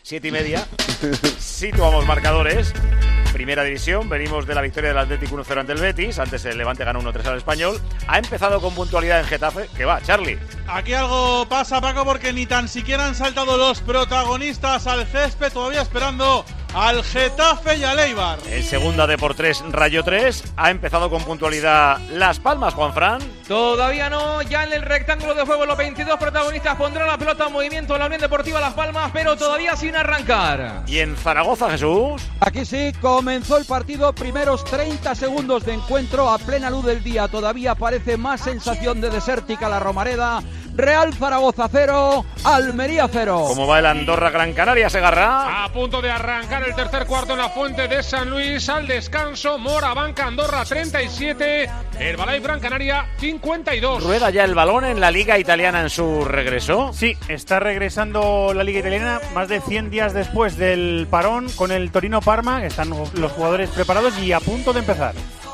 7:30. Situamos marcadores. Primera división, venimos de la victoria del Atlético 1-0 ante el Betis. Antes el Levante ganó 1-3 al Español. Ha empezado con puntualidad en Getafe. ¿Qué va, Charlie? Aquí algo pasa, Paco, porque ni tan siquiera han saltado los protagonistas al césped, todavía esperando al Getafe y al Eibar. En segunda de por 3, Rayo 3. Ha empezado con puntualidad Las Palmas, Juanfran. Todavía no, ya en el rectángulo de juego los 22 protagonistas pondrán la pelota en movimiento, la Unión Deportiva Las Palmas, pero todavía sin arrancar. Y en Zaragoza, Jesús. Aquí sí, comenzó el partido, primeros 30 segundos de encuentro a plena luz del día. Todavía parece más sensación de desértica la Romareda. Real Zaragoza 0, Almería 0. ¿Cómo va el Andorra Gran Canaria, Segarra? A punto de arrancar el tercer cuarto en la Fuente de San Luis. Al descanso, Morabanca Andorra 37, Herbalife Gran Canaria 52. ¿Rueda ya el balón en la Liga Italiana en su regreso? Sí, está regresando la Liga Italiana más de 100 días después del parón con el Torino Parma. Están los jugadores preparados y a punto de empezar.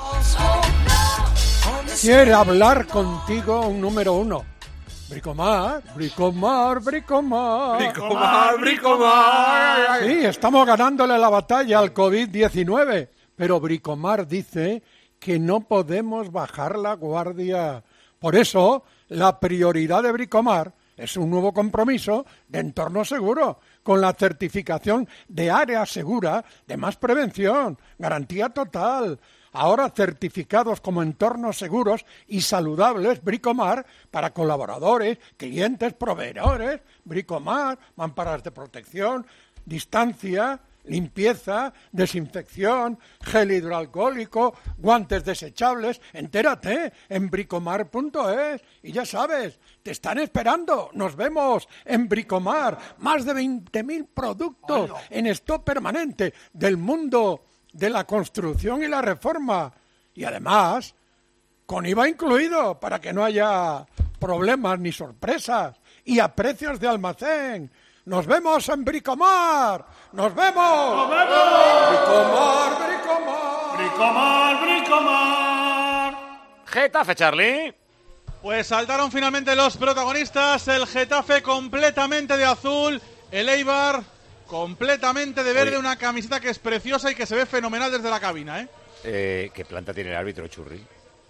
Quiere hablar contigo un número 1. Bricomar, Bricomar, Bricomar. Bricomar, Bricomar. Sí, estamos ganándole la batalla al COVID-19, pero Bricomar dice que no podemos bajar la guardia. Por eso, la prioridad de Bricomar es un nuevo compromiso de entorno seguro, con la certificación de área segura de más prevención, garantía total. Ahora certificados como entornos seguros y saludables Bricomar para colaboradores, clientes, proveedores. Bricomar, mamparas de protección, distancia, limpieza, desinfección, gel hidroalcohólico, guantes desechables. Entérate en bricomar.es y ya sabes, te están esperando. Nos vemos en Bricomar. Más de 20.000 productos en stock permanente del mundo de la construcción y la reforma. Y además, con IVA incluido, para que no haya problemas ni sorpresas. Y a precios de almacén. ¡Nos vemos en Bricomar! ¡Nos vemos! ¡Nos vemos! ¡Bricomar, Bricomar! ¡Bricomar, Bricomar! Getafe, Charlie. Pues saltaron finalmente los protagonistas. El Getafe completamente de azul. El Eibar completamente de verde. Una camiseta que es preciosa y que se ve fenomenal desde la cabina, ¿Qué planta tiene el árbitro, Churri?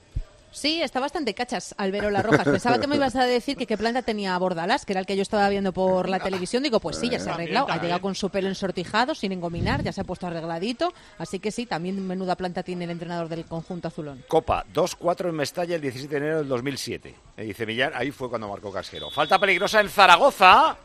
Sí, está bastante cachas, Alberola Rojas. Pensaba que me ibas a decir que qué planta tenía Bordalás, que era el que yo estaba viendo por la televisión. Digo, pues sí, ya se ha arreglado. Ha llegado con su pelo ensortijado, sin engominar, ya se ha puesto arregladito. Así que sí, también menuda planta tiene el entrenador del conjunto azulón. Copa, 2-4 en Mestalla el 17 de enero del 2007. Dice Millar, ahí fue cuando marcó Casquero. Falta peligrosa en Zaragoza.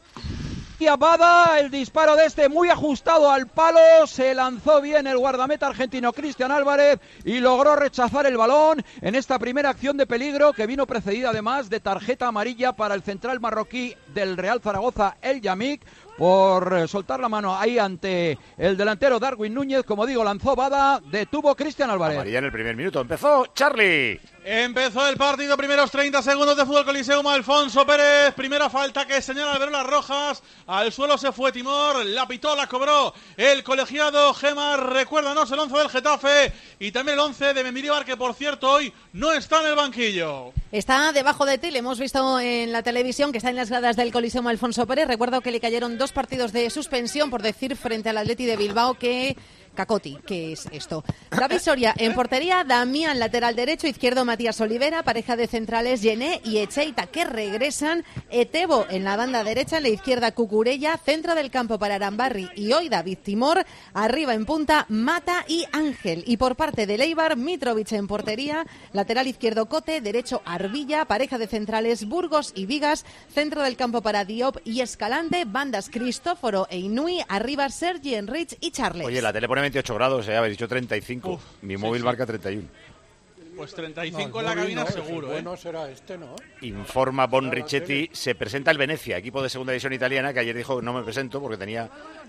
Y Abada, el disparo de este muy ajustado al palo, se lanzó bien el guardameta argentino Cristian Álvarez y logró rechazar el balón en esta primera acción de peligro que vino precedida además de tarjeta amarilla para el central marroquí del Real Zaragoza, El Yamik, por soltar la mano ahí ante el delantero Darwin Núñez. Como digo, lanzó Bada, detuvo Cristian Álvarez. Amarilla en el primer minuto, empezó Charlie. Empezó el partido, primeros 30 segundos de Fútbol Coliseum. Alfonso Pérez, primera falta que señala Alberola Rojas. Al suelo se fue Timor, la pitó, la cobró el colegiado. Gemar, recuérdanos el 11 del Getafe y también el 11 de Mendilibar, que por cierto hoy no está en el banquillo. Está debajo de ti, le hemos visto en la televisión que está en las gradas del Coliseum Alfonso Pérez. Recuerdo que le cayeron 2 partidos de suspensión por decir frente al Atleti de Bilbao que Cacoti, ¿qué es esto? David Soria en portería, Damián lateral derecho, izquierdo Matías Olivera, pareja de centrales Yené y Echeita que regresan, Etebo en la banda derecha, en la izquierda Cucurella, centro del campo para Arambarri y hoy David Timor, arriba en punta Mata y Ángel. Y por parte del Eibar, Mitrovic en portería, lateral izquierdo Cote, derecho Arbilla, pareja de centrales Burgos y Vigas, centro del campo para Diop y Escalante, bandas Cristóforo e Inui, arriba Sergi Enrich y Charles. Oye, la tele pone 28 grados, habéis dicho 35. Mi móvil marca 31. Pues 35 en la cabina seguro, Bueno, será ¿no? Informa Bon Richetti, se presenta el Venezia, equipo de segunda división italiana, que ayer dijo no me presento porque tenía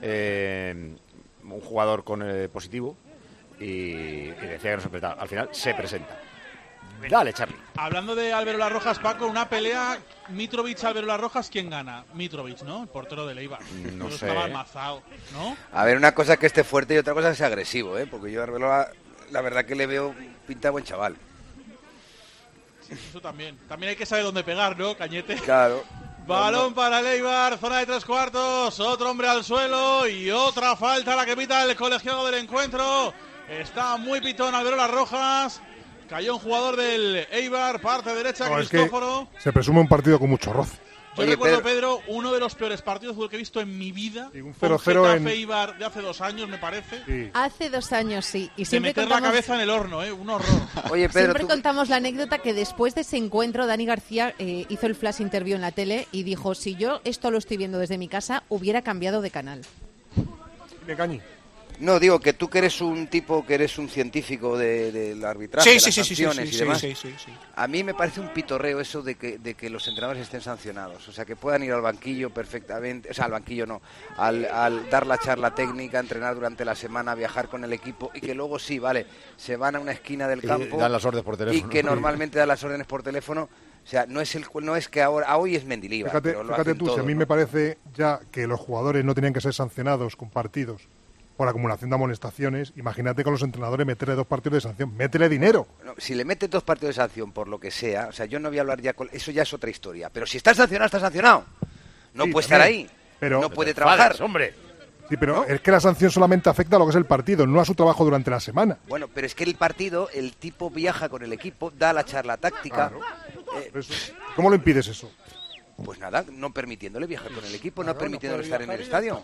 un jugador con positivo y decía que no se presentaba. Al final se presenta. Dale, Charlie. Hablando de Alberola Rojas, Paco, una pelea Mitrovic-Alberola Rojas, ¿quién gana? Mitrovic, ¿no? El portero de Eibar. No sé. Estaba almazado, ¿no? A ver, una cosa es que esté fuerte y otra cosa es que sea agresivo, porque yo a Arbeloa la verdad que le veo pinta de buen chaval. Sí, eso también. También hay que saber dónde pegar, ¿no, Cañete? Claro. Balón para el Eibar, zona de 3/4, otro hombre al suelo y otra falta la que pita el colegiado del encuentro. Está muy pitón Alberola Rojas. Cayó un jugador del Eibar, parte derecha, Cristóforo. Se presume un partido con mucho roce. Yo recuerdo, Pedro, uno de los peores partidos de fútbol que he visto en mi vida. Sí, un fue 0-0 Getafe Eibar de hace 2 años, me parece. Sí. Hace 2 años, sí. Y de siempre meter contamos, la cabeza en el horno, un horror. Oye, Pedro, siempre contamos la anécdota que después de ese encuentro Dani García hizo el flash interview en la tele y dijo, si yo esto lo estoy viendo desde mi casa, hubiera cambiado de canal. De Cañi. No, digo que tú que eres un tipo, que eres un científico del arbitraje, de las sanciones y demás. Sí. A mí me parece un pitorreo eso de que los entrenadores estén sancionados. O sea, que puedan ir al banquillo perfectamente, o sea, al banquillo no, al dar la charla técnica, entrenar durante la semana, viajar con el equipo y que luego sí, vale, se van a una esquina del campo dan las órdenes por teléfono. y que normalmente dan las órdenes por teléfono. O sea, no es que ahora, hoy es Mendilibar. Fíjate tú, si a mí me parece ya que los jugadores no tenían que ser sancionados con partidos por acumulación de amonestaciones, imagínate con los entrenadores meterle 2 partidos de sanción, métele dinero. No, si le metes 2 partidos de sanción por lo que sea, o sea, yo no voy a hablar ya eso ya es otra historia, pero si estás sancionado, estás sancionado. No Sí, puede también, estar ahí, pero no puede trabajar. Hombre. Sí, pero es que la sanción solamente afecta a lo que es el partido, no a su trabajo durante la semana. Bueno, pero es que el partido, el tipo viaja con el equipo, da la charla táctica. Claro. ¿Cómo lo impides eso? Pues nada, no permitiéndole viajar con el equipo, no permitiéndole estar en el estadio.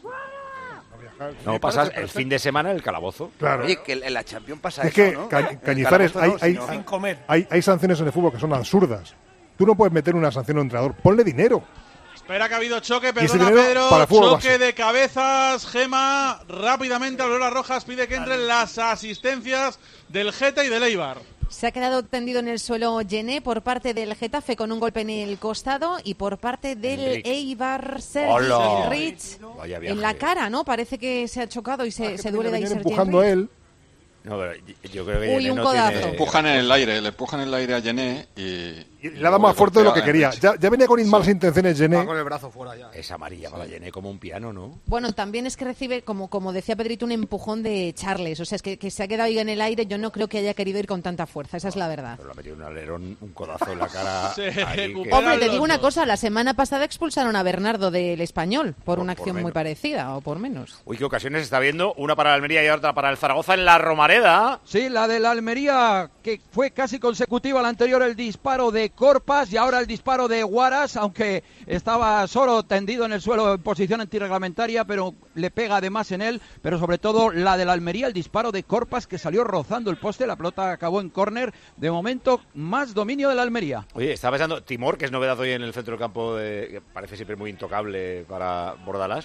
No, pasas el fin de semana en el calabozo. Claro. Oye, que en la Champions pasa Es eso, que, ¿no? Cañizares, En el calabozo no, sino- hay sanciones en el fútbol que son absurdas. Tú no puedes meter una sanción a un entrenador, ponle dinero. Espera que ha habido choque, ese perdona dinero Pedro, para fútbol choque base. de cabezas, Gema, rápidamente Alberola Rojas pide que entren las asistencias del Geta y del Eibar. Se ha quedado tendido en el suelo Yené por parte del Getafe con un golpe en el costado y por parte del Enric. Eibar Sergi ¡Hola! Enrich Vaya viaje. en la cara, ¿no? Parece que se ha chocado y se duele de ahí Viene Sergi empujando a Enrich. él. No, pero yo creo que Uy, Yené un no codazo. tiene- Le empujan en el aire a Yené Y le ha dado más fuerte de lo que quería. Ya venía con malas intenciones Yené. con el brazo fuera ya. Es amarilla para Yené como un piano, ¿no? Bueno, también es que recibe, como decía Pedrito, un empujón de Charles. O sea, es que se ha quedado ahí en el aire. Yo no creo que haya querido ir con tanta fuerza. Esa es la verdad. Pero le ha metido un alerón, un codazo en la cara. Se ahí recupera. Hombre, te los digo una dos. cosa. La semana pasada expulsaron a Bernardo del Español por una por acción muy menos. parecida o por menos. Uy, qué ocasiones está viendo. Una para el Almería y otra para el Zaragoza en la Romareda. Sí, la de la Almería, que fue casi consecutiva la anterior, el disparo de Corpas y ahora el disparo de Guaras, aunque estaba solo tendido en el suelo en posición antirreglamentaria, pero le pega además en él, pero sobre todo la de la Almería, el disparo de Corpas que salió rozando el poste, la pelota acabó en córner, de momento más dominio de la Almería. Oye, estaba pensando, Timor, que es novedad hoy en el centro del campo, que parece siempre muy intocable para Bordalás,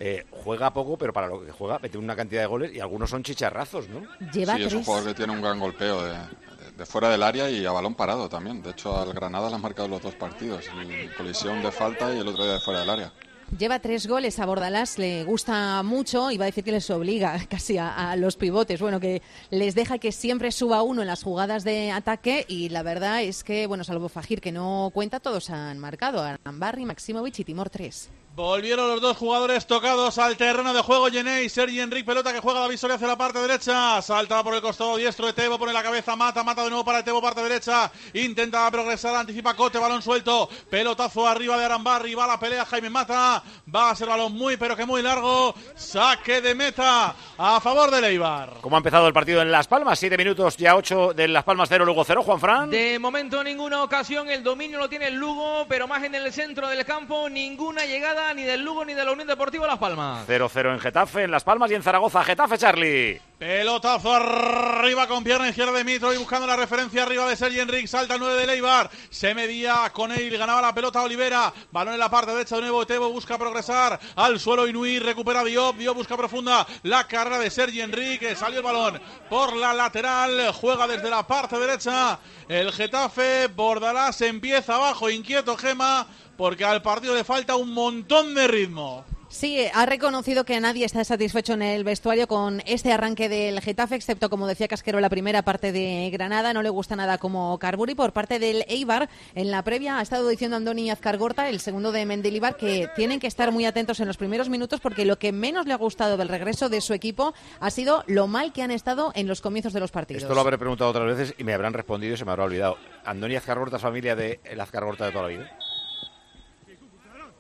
juega poco, pero para lo que juega mete una cantidad de goles y algunos son chicharrazos, ¿no? Lleva Sí, es un 3. jugador que tiene un gran golpeo de fuera del área y a balón parado también. De hecho, al Granada le han marcado los 2 partidos. Colisión de falta y el otro día de fuera del área. Lleva 3 goles a Bordalás, le gusta mucho, iba a decir que les obliga casi a los pivotes, bueno, que les deja que siempre suba uno en las jugadas de ataque y la verdad es que, bueno, salvo Fajir que no cuenta, todos han marcado, Arambarri, Maximovic y Timor 3. Volvieron los dos jugadores tocados al terreno de juego, Yené y Sergi Enric, pelota que juega David Soria hacia la parte derecha, salta por el costado diestro de Tebo, pone la cabeza, mata de nuevo para el Tebo, parte derecha, intenta progresar, anticipa Cote, balón suelto, pelotazo arriba de Arambarri, va la pelea Jaime Mata, va a ser balón muy pero que muy largo, saque de meta a favor del Eibar. ¿Cómo ha empezado el partido en Las Palmas? 7 minutos, ya 8 de Las Palmas 0, Lugo 0, Juanfran. De momento ninguna ocasión, el dominio lo tiene el Lugo, pero más en el centro del campo, ninguna llegada ni del Lugo ni de la Unión Deportiva Las Palmas. 0-0 en Getafe, en Las Palmas y en Zaragoza. Getafe, Charlie. Pelotazo arriba con pierna izquierda de Mitro y buscando la referencia arriba de Sergi Enric, salta el 9 de Eibar, se medía con él, ganaba la pelota Olivera, balón en la parte derecha de nuevo, Tebo busca progresar al suelo Inui, recupera Diop busca profunda la carrera de Sergi Enric, salió el balón por la lateral, juega desde la parte derecha el Getafe, Bordalás empieza abajo, inquieto Gema, porque al partido le falta un montón de ritmo. Sí, ha reconocido que nadie está satisfecho en el vestuario con este arranque del Getafe, excepto, como decía Casquero, la primera parte de Granada. No le gusta nada como Carburi. Por parte del Eibar, en la previa ha estado diciendo Andoni Azcargorta, el segundo de Mendilibar, que tienen que estar muy atentos en los primeros minutos porque lo que menos le ha gustado del regreso de su equipo ha sido lo mal que han estado en los comienzos de los partidos. Esto lo habré preguntado otras veces y me habrán respondido y se me habrá olvidado. ¿Andoni Azcargorta es familia de el Azcargorta de toda la vida?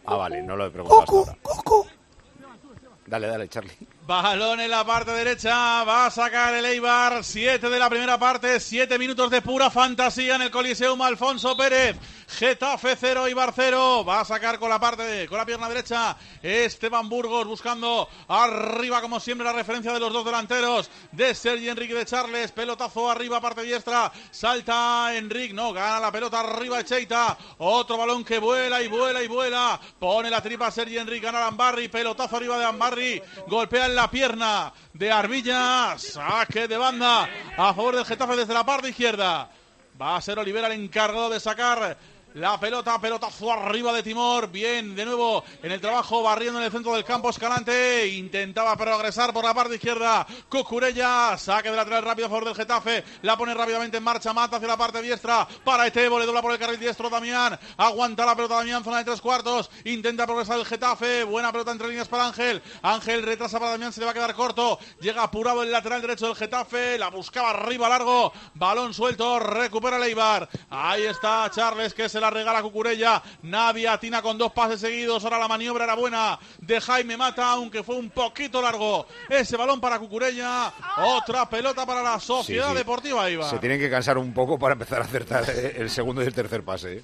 Ah, vale, no lo he preguntado hasta ahora. Dale, Charlie. Balón en la parte derecha, va a sacar el Eibar, 7 de la primera parte, 7 minutos de pura fantasía en el Coliseum Alfonso Pérez. Getafe 0, Eibar 0, va a sacar con la pierna derecha Esteban Burgos, buscando arriba como siempre la referencia de los dos delanteros, de Sergi Enrique y de Charles, pelotazo arriba, parte diestra, salta Enrique, no, gana la pelota arriba Echeita, otro balón que vuela y vuela y vuela, pone la tripa Sergi Enrique, gana Ambarri, pelotazo arriba de Ambarri, golpea en la pierna de Arbilla, saque de banda a favor del Getafe desde la parte izquierda. Va a ser Olivera el encargado de sacar la pelota, pelotazo arriba de Timor, bien, de nuevo en el trabajo, barriendo en el centro del campo Escalante, intentaba progresar por la parte izquierda, Cucurella, saque de lateral rápido a favor del Getafe, la pone rápidamente en marcha, Mata hacia la parte diestra, para Etebo, le dobla por el carril diestro Damián, aguanta la pelota Damián, zona de 3/4, intenta progresar el Getafe, buena pelota entre líneas para Ángel retrasa para Damián, se le va a quedar corto, llega apurado el lateral derecho del Getafe, la buscaba arriba largo, balón suelto, recupera el Eibar, ahí está Charles que se la regala Cucurella, nadie atina con 2 pases seguidos, ahora la maniobra era buena de Jaime Mata, aunque fue un poquito largo ese balón para Cucurella, otra pelota para la Sociedad Deportiva Eibar. Se tienen que cansar un poco para empezar a acertar el segundo y el tercer pase.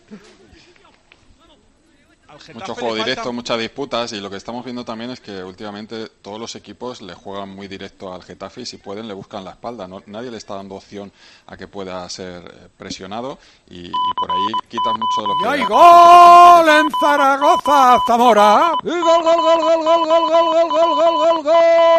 Mucho juego directo, muchas disputas, y lo que estamos viendo también es que últimamente todos los equipos le juegan muy directo al Getafe y si pueden le buscan la espalda. Nadie le está dando opción a que pueda ser presionado y por ahí quitan mucho de lo que... ¡Y hay gol en Zaragoza, Zamora! ¡Y gol, gol, gol, gol, gol, gol, gol, gol, gol, gol, gol, gol!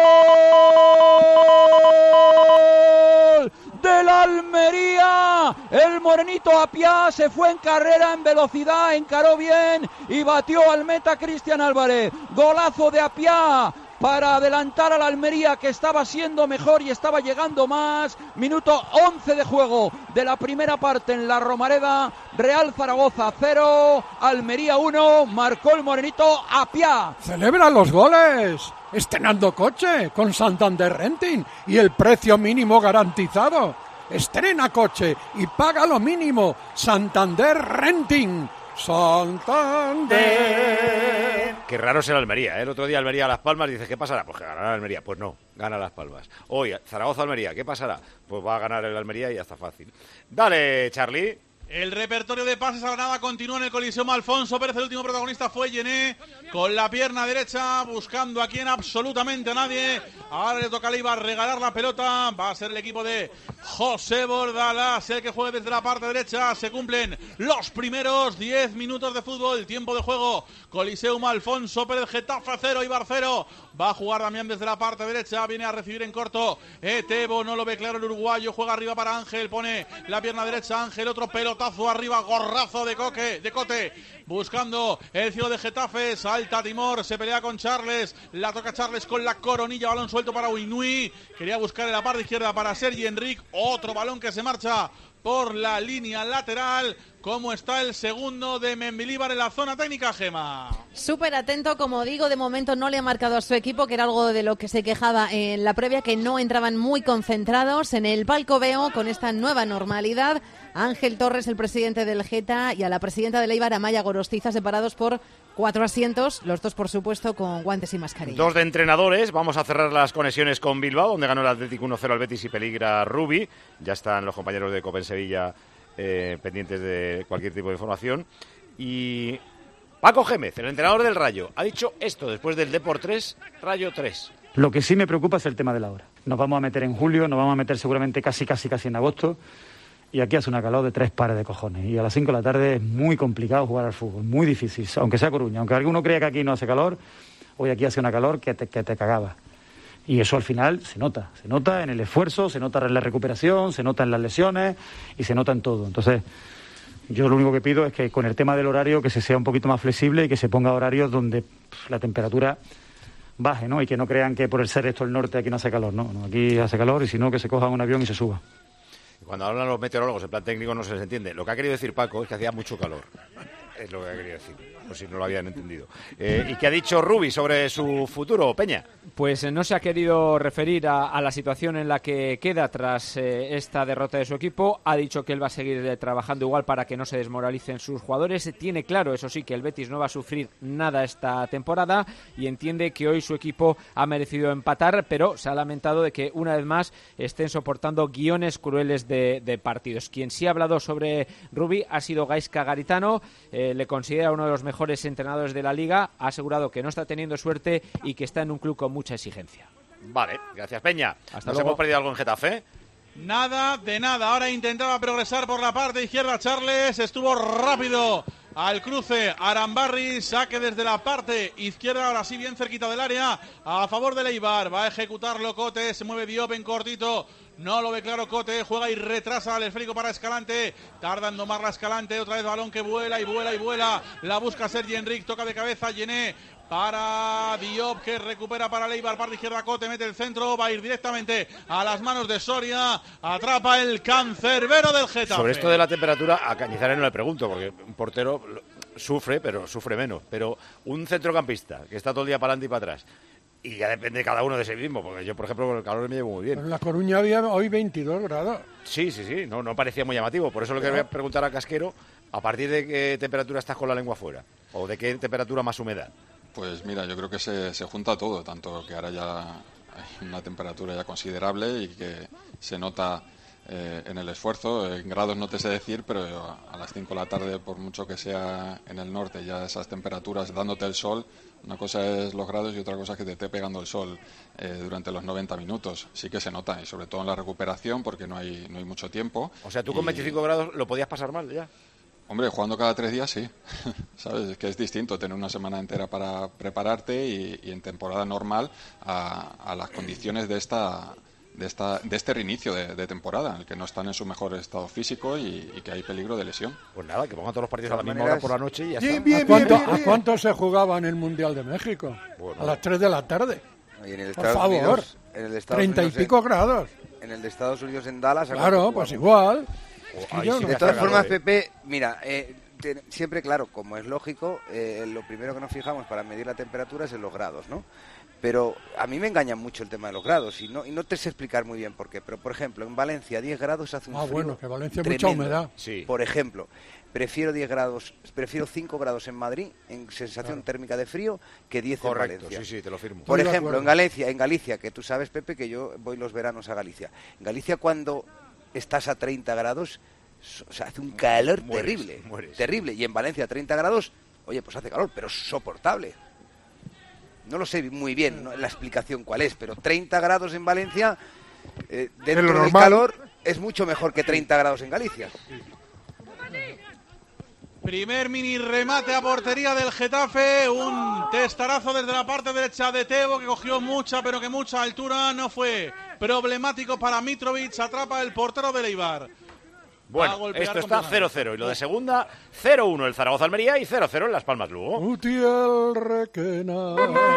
Del Almería, el morenito Apia se fue en carrera, en velocidad, encaró bien y batió al meta Cristian Álvarez. Golazo de Apia para adelantar al Almería, que estaba siendo mejor y estaba llegando más. Minuto 11 de juego de la primera parte en la Romareda. Real Zaragoza 0, Almería 1, marcó el morenito Apia. ¡Celebra los goles! Estrenando coche con Santander Renting y el precio mínimo garantizado. Estrena coche y paga lo mínimo. Santander Renting. Santander. Qué raro es el Almería, ¿eh? El otro día Almería Las Palmas, dices, ¿qué pasará? Pues que ganará Almería. Pues no, gana Las Palmas. Hoy Zaragoza-Almería, ¿qué pasará? Pues va a ganar el Almería y ya está fácil. Dale, Charlie. El repertorio de pases a Granada continúa en el Coliseum Alfonso Pérez. El último protagonista fue Yené, con la pierna derecha, buscando a quien, absolutamente a nadie. Ahora le toca a Leibar regalar la pelota. Va a ser el equipo de José Bordalas el que juegue desde la parte derecha. Se cumplen los primeros 10 minutos de fútbol. Tiempo de juego. Coliseum Alfonso Pérez, Getafe 0, Eibar 0. Va a jugar Damián desde la parte derecha. Viene a recibir en corto Etebo, no lo ve claro el uruguayo. Juega arriba para Ángel, pone la pierna derecha Ángel, otro pelotazo arriba, gorrazo de Cote, buscando el cielo de Getafe, salta Timor, se pelea con Charles, la toca Charles con la coronilla, balón suelto para Uinui, quería buscar en la parte izquierda para Sergi Enrique, otro balón que se marcha por la línea lateral. ¿Cómo está el segundo de Mendilibar en la zona técnica, Gema? Súper atento, como digo, de momento no le ha marcado a su equipo, que era algo de lo que se quejaba en la previa, que no entraban muy concentrados. En el palco veo, con esta nueva normalidad, Ángel Torres, el presidente del Geta, y a la presidenta del Eibar, Amaya Gorostiza, separados por 4 asientos, los dos, por supuesto, con guantes y mascarilla. 2 de entrenadores. Vamos a cerrar las conexiones con Bilbao, donde ganó el Atlético 1-0 al Betis y peligra Rubi. Ya están los compañeros de Copa en Sevilla pendientes de cualquier tipo de información. Y Paco Gémez, el entrenador del Rayo, ha dicho esto después del Depor 3, Rayo 3. Lo que sí me preocupa es el tema de la hora. Nos vamos a meter en julio, nos vamos a meter seguramente casi en agosto. Y aquí hace una calor de 3 pares de cojones. Y a las 5 de la tarde es muy complicado jugar al fútbol, muy difícil, aunque sea Coruña. Aunque alguno crea que aquí no hace calor, hoy aquí hace una calor que te cagaba. Y eso al final se nota en el esfuerzo, se nota en la recuperación, se nota en las lesiones y se nota en todo. Entonces, yo lo único que pido es que con el tema del horario, que se sea un poquito más flexible y que se ponga horarios donde la temperatura baje, ¿no? Y que no crean que por el ser esto el norte aquí no hace calor, no, aquí hace calor y si no, que se cojan un avión y se suba. Cuando hablan los meteorólogos en plan técnico no se les entiende. Lo que ha querido decir Paco es que hacía mucho calor. Es lo que ha querido decir. por si no lo habían entendido. ¿Y qué ha dicho Rubi sobre su futuro, Peña? Pues no se ha querido referir a la situación en la que queda tras esta derrota de su equipo. Ha dicho que él va a seguir trabajando igual para que no se desmoralicen sus jugadores. Tiene claro, eso sí, que el Betis no va a sufrir nada esta temporada y entiende que hoy su equipo ha merecido empatar, pero se ha lamentado de que una vez más estén soportando guiones crueles de partidos. Quien sí ha hablado sobre Rubi ha sido Gaizka Garitano, le considera uno de los mejores entrenadores de la Liga, ha asegurado que no está teniendo suerte y que está en un club con mucha exigencia. Vale, gracias Peña. Hasta ¿Nos luego. hemos perdido algo en Getafe? Nada de nada. Ahora intentaba progresar por la parte izquierda Charles. Estuvo rápido al cruce Arambarri. Saque desde la parte izquierda. Ahora sí, bien cerquita del área. A favor de Eibar. Va a ejecutarlo Cote. Se mueve Diop en cortito. No lo ve claro Cote. Juega y retrasa al esférico para Escalante. Tarda en domarla Escalante. Otra vez balón que vuela y vuela y vuela. La busca Sergi Enric. Toca de cabeza Yené. Para Diop, que recupera para Leibar, parte izquierda Cote, mete el centro, va a ir directamente a las manos de Soria, atrapa el cancerbero del Getafe. Sobre esto de la temperatura, a Cañizares no le pregunto, porque un portero sufre, pero sufre menos. Pero un centrocampista que está todo el día para adelante y para atrás, y ya depende cada uno de sí mismo, porque yo, por ejemplo, con el calor me llevo muy bien. En La Coruña había hoy 22 grados. Sí, no parecía muy llamativo. Por eso lo que voy a preguntar a Casquero, ¿a partir de qué temperatura estás con la lengua fuera? ¿O de qué temperatura más humedad? Pues mira, yo creo que se junta todo, tanto que ahora ya hay una temperatura ya considerable y que se nota en el esfuerzo. En grados no te sé decir, pero a las 5 de la tarde, por mucho que sea en el norte, ya esas temperaturas dándote el sol, una cosa es los grados y otra cosa es que te esté pegando el sol durante los 90 minutos. Sí que se nota, y sobre todo en la recuperación, porque no hay mucho tiempo. O sea, tú con 25 grados lo podías pasar mal ya. Hombre, jugando cada 3 días sí, ¿sabes? Es que es distinto tener una semana entera para prepararte y en temporada normal a las condiciones de este reinicio de temporada, en el que no están en su mejor estado físico y que hay peligro de lesión. Pues nada, que pongan todos los partidos a la misma hora por la noche y ya está. ¿A cuánto se jugaba en el Mundial de México? Bueno. A las 3 de la tarde. Y en el Por Estados favor, Unidos, en el de Estados 30 y Unidos, pico grados. En el de Estados Unidos, en Dallas. Claro, pues igual. De todas formas, Pepe, mira, siempre, claro, como es lógico, lo primero que nos fijamos para medir la temperatura es en los grados, ¿no? Pero a mí me engaña mucho el tema de los grados y no te sé explicar muy bien por qué. Pero, por ejemplo, en Valencia 10 grados hace un frío bueno, que Valencia hay tremendo. mucha humedad. Sí. Por ejemplo, prefiero 5 grados en Madrid en sensación térmica de frío que 10 Correcto, en Valencia. sí, te lo firmo. Por Estoy de ejemplo, acuerdo. en Galicia, que tú sabes, Pepe, que yo voy los veranos a Galicia. En Galicia, cuando estás a 30 grados, o sea, hace un calor terrible. Terrible. Y en Valencia, 30 grados, oye, pues hace calor, pero soportable. No lo sé muy bien la explicación cuál es, pero 30 grados en Valencia, dentro del calor, es mucho mejor que 30 grados en Galicia. Primer mini remate a portería del Getafe, un testarazo desde la parte derecha de Tebo, que cogió mucha altura, no fue problemático para Mitrovic, atrapa el portero del Eibar. Bueno, esto está 0-0 y lo de segunda, 0-1 el Zaragoza-Almería y 0-0 en Las Palmas Lugo. Utiel Requena.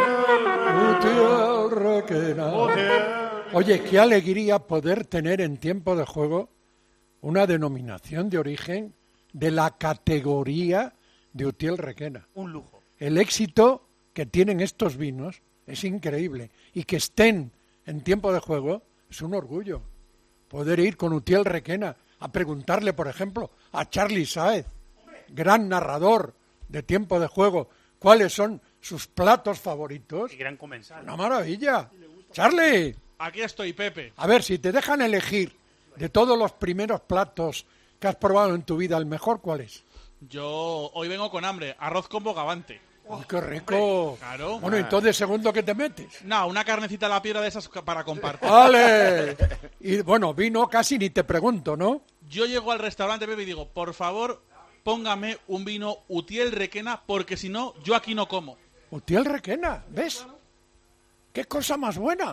Oye, qué alegría poder tener en tiempo de juego una denominación de origen de la categoría de Utiel Requena. Un lujo. El éxito que tienen estos vinos es increíble y que estén en tiempo de juego es un orgullo. Poder ir con Utiel Requena a preguntarle, por ejemplo, a Charly Sáez, gran narrador de tiempo de juego, cuáles son sus platos favoritos. Y gran comensal. Una maravilla. Charly. Aquí estoy, Pepe. A ver, si te dejan elegir de todos los primeros platos que has probado en tu vida, ¿el mejor cuál es? Yo hoy vengo con hambre, arroz con bogavante. ¡Ay, qué rico! Claro. Bueno, entonces, ¿segundo qué te metes? No, una carnecita a la piedra de esas para compartir. ¡Vale! Y bueno, vino casi ni te pregunto, ¿no? Yo llego al restaurante, Pepe, y digo, por favor, póngame un vino Utiel Requena, porque si no, yo aquí no como. Utiel Requena, ¿ves? ¡Qué cosa más buena!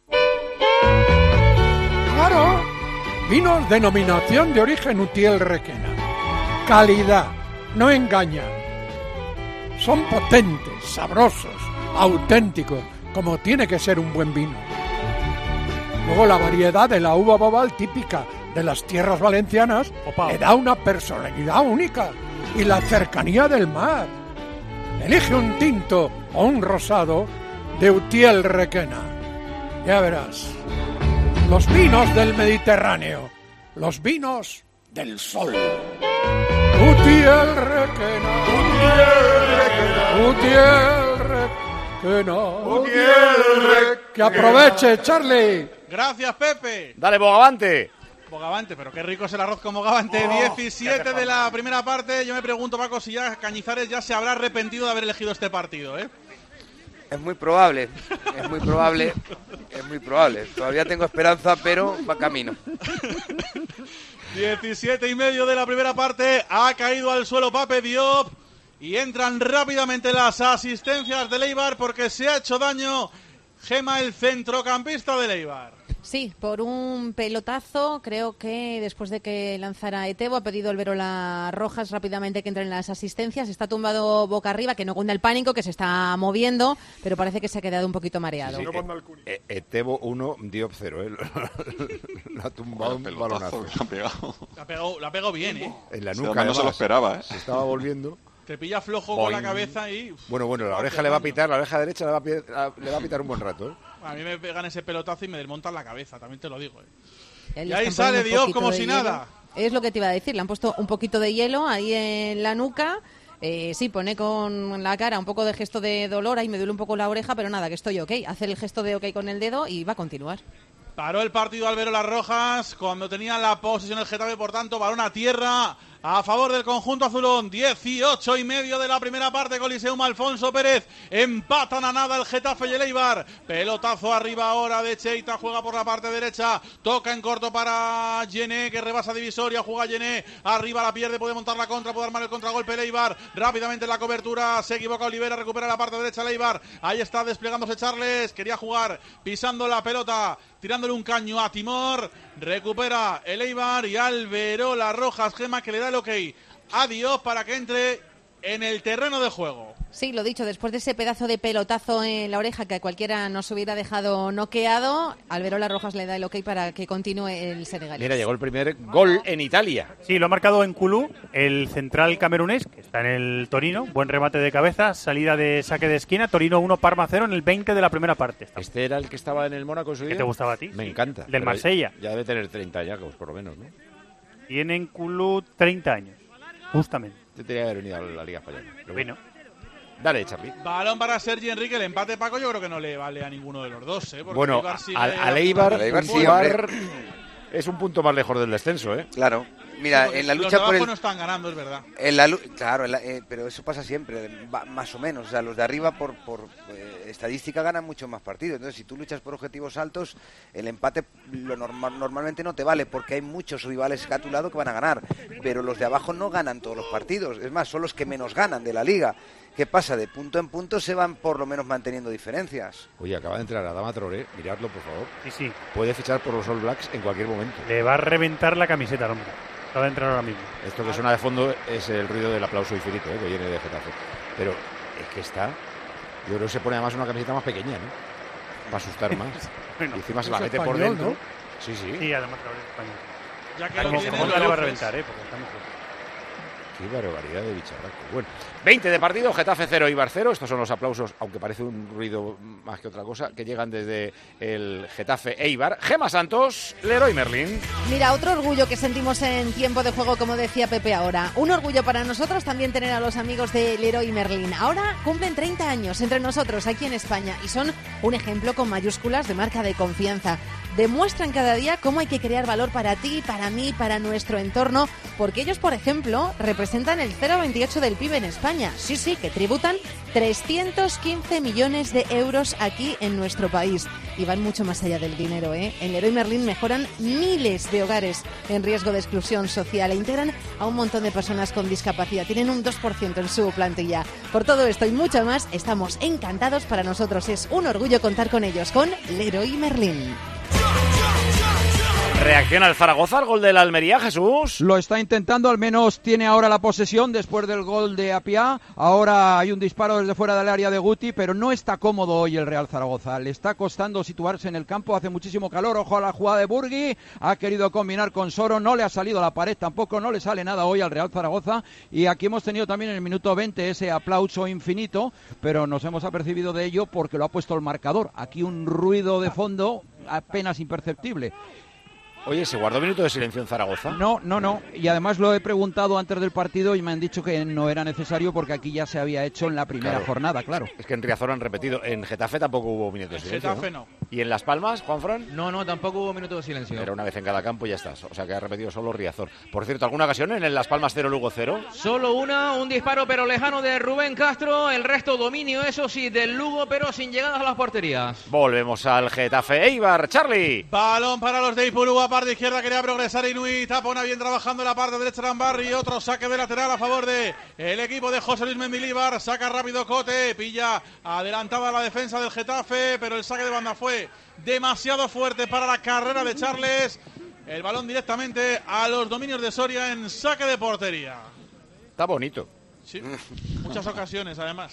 ¡Claro! Vinos denominación de origen Utiel Requena. Calidad, no engaña. Son potentes, sabrosos, auténticos, como tiene que ser un buen vino. Luego la variedad de la uva bobal típica de las tierras valencianas le da una personalidad única. Y la cercanía del mar. elige un tinto o un rosado de Utiel Requena. Ya verás. Los vinos del Mediterráneo. Los vinos del sol. Utiel Requena. Utiel Requena. Que aproveche, Charlie. Gracias, Pepe. Dale, Bogavante. Bogavante, pero qué rico es el arroz con Bogavante. 17 de la primera parte. Yo me pregunto, Paco, si ya Cañizares ya se habrá arrepentido de haber elegido este partido, ¿eh? Es muy probable. Todavía tengo esperanza, pero va camino. 17:30 de la primera parte. Ha caído al suelo Pape Diop. Y entran rápidamente las asistencias del Eibar porque se ha hecho daño Gema, el centrocampista del Eibar. Sí, por un pelotazo, creo que después de que lanzara Etebo ha pedido Alberola Rojas rápidamente que entre en las asistencias. Está tumbado boca arriba, que no cunda el pánico, que se está moviendo, pero parece que se ha quedado un poquito mareado. Sí, Etebo 1, Diop 0, ¿eh? Lo ha tumbado un balonazo. La ha pegado bien, ¿eh? En la nuca, no se lo esperaba, ¿eh? Se estaba volviendo. Te pilla flojo con la cabeza y... Bueno, la oreja le va a pitar, la oreja derecha le va a pitar un buen rato, ¿eh? A mí me pegan ese pelotazo y me desmontan la cabeza, también te lo digo, ¿eh? Y ahí sale Diop como si nada. Es lo que te iba a decir, le han puesto un poquito de hielo ahí en la nuca. Sí, pone con la cara un poco de gesto de dolor, ahí me duele un poco la oreja, pero nada, que estoy ok. Hace el gesto de ok con el dedo y va a continuar. Paró el partido Alberola Rojas cuando tenía la posesión el Getafe, por tanto, balón a tierra a favor del conjunto azulón. 18:30 de la primera parte, Coliseum Alfonso Pérez. Empatan a nada el Getafe y el Eibar. Pelotazo arriba ahora de Cheita, juega por la parte derecha, toca en corto para Yené, que rebasa divisoria, juega Yené, arriba la pierde, puede montar la contra, puede armar el contragolpe el Eibar. Rápidamente en la cobertura, se equivoca Olivera, recupera la parte derecha el Eibar. Ahí está desplegándose Charles, quería jugar pisando la pelota, tirándole un caño a Timor, recupera el Eibar y Alberola Rojas, Gema, que le da el ok a Diop para que entre en el terreno de juego. Sí, lo dicho, después de ese pedazo de pelotazo en la oreja que a cualquiera nos hubiera dejado noqueado, Alberola Rojas le da el ok para que continúe el senegalés. Mira, llegó el primer gol en Italia. Sí, lo ha marcado Nkoulou, el central camerunés, que está en el Torino. Buen remate de cabeza, salida de saque de esquina. Torino 1, Parma 0 en el 20 de la primera parte. ¿Este era el que estaba en el Mónaco en su día? ¿Qué te gustaba a ti? Me encanta. Del Marsella. Ya debe tener 30 ya, por lo menos, ¿no? Tiene Nkoulou 30 años, justamente. Te tenía que haber venido a la Liga Española. Bueno. Dale, Charly. Balón para Sergi Enrique, el empate, Paco, yo creo que no le vale a ninguno de los dos, ¿eh? Bueno, al Eibar es un punto más lejos del descenso, ¿eh? Claro. Mira, en la lucha por el... no están ganando, es verdad. Claro, pero eso pasa siempre, más o menos. O sea, los de arriba por estadística ganan mucho más partidos. Entonces, si tú luchas por objetivos altos, el empate normalmente no te vale, porque hay muchos rivales a tu lado que van a ganar. Pero los de abajo no ganan todos los partidos. Es más, son los que menos ganan de la liga. ¿Qué pasa? De punto en punto se van por lo menos manteniendo diferencias. Oye, acaba de entrar Adama Traoré, miradlo, por favor. Sí. Puede fichar por los All Blacks en cualquier momento. Le va a reventar la camiseta al hombre. Acaba de entrar ahora mismo. Esto que suena de fondo es el ruido del aplauso infinito, que viene de Getafe. Pero es que está... Yo creo que se pone además una camiseta más pequeña, ¿no? Para asustar más. Bueno, y encima se la mete español, por dentro. ¿no? Sí. Sí, además Traoré es español. Ya que lo tiene, le va a reventar, porque está muy fuerte. Qué barbaridad de bicharraco. Bueno, 20 de partido, Getafe 0, Eibar 0. Estos son los aplausos, aunque parece un ruido más que otra cosa, que llegan desde el Getafe Eibar. Gema Santos, Leroy Merlin. Mira, otro orgullo que sentimos en tiempo de juego, como decía Pepe ahora. Un orgullo para nosotros también tener a los amigos de Leroy Merlin. Ahora cumplen 30 años entre nosotros aquí en España y son un ejemplo con mayúsculas de marca de confianza. Demuestran cada día cómo hay que crear valor para ti, para mí, para nuestro entorno, porque ellos, por ejemplo, representan el 0,28 del PIB en España. Sí, que tributan 315 millones de euros aquí en nuestro país. Y van mucho más allá del dinero, ¿eh? En Leroy Merlin mejoran miles de hogares en riesgo de exclusión social e integran a un montón de personas con discapacidad. Tienen un 2% en su plantilla. Por todo esto y mucho más, estamos encantados. Para nosotros es un orgullo contar con ellos, con Leroy Merlin. ¿Reacciona el Zaragoza al gol del Almería, Jesús? Lo está intentando, al menos tiene ahora la posesión después del gol de Apiá. Ahora hay un disparo desde fuera del área de Guti, pero no está cómodo hoy el Real Zaragoza. Le está costando situarse en el campo, hace muchísimo calor. Ojo a la jugada de Burgui, ha querido combinar con Soro, no le ha salido la pared tampoco, no le sale nada hoy al Real Zaragoza. Y aquí hemos tenido también en el minuto 20 ese aplauso infinito, pero nos hemos apercibido de ello porque lo ha puesto el marcador. Aquí un ruido de fondo apenas imperceptible. Oye, ¿se guardó minuto de silencio en Zaragoza? No. Y además lo he preguntado antes del partido y me han dicho que no era necesario porque aquí ya se había hecho en la primera jornada, claro. Es que en Riazor han repetido. En Getafe tampoco hubo minuto de silencio. Getafe no. ¿Y en Las Palmas, Juanfran? No, tampoco hubo minuto de silencio. Era una vez en cada campo y ya está. O sea que ha repetido solo Riazor. Por cierto, ¿alguna ocasión en el Las Palmas 0, Lugo 0? Solo una, un disparo pero lejano de Rubén Castro. El resto dominio, eso sí, del Lugo, pero sin llegadas a las porterías. Volvemos al Getafe. Eibar, Charlie. Balón para los de Ipurúa, parte izquierda, quería progresar Inuit, Tapona bien trabajando en la parte derecha Arambarri, otro saque de lateral a favor de el equipo de José Luis Mendilibar, saca rápido Cote, pilla adelantada la defensa del Getafe, pero el saque de banda fue demasiado fuerte para la carrera de Charles, el balón directamente a los dominios de Soria en saque de portería. Está bonito. Sí, muchas ocasiones además.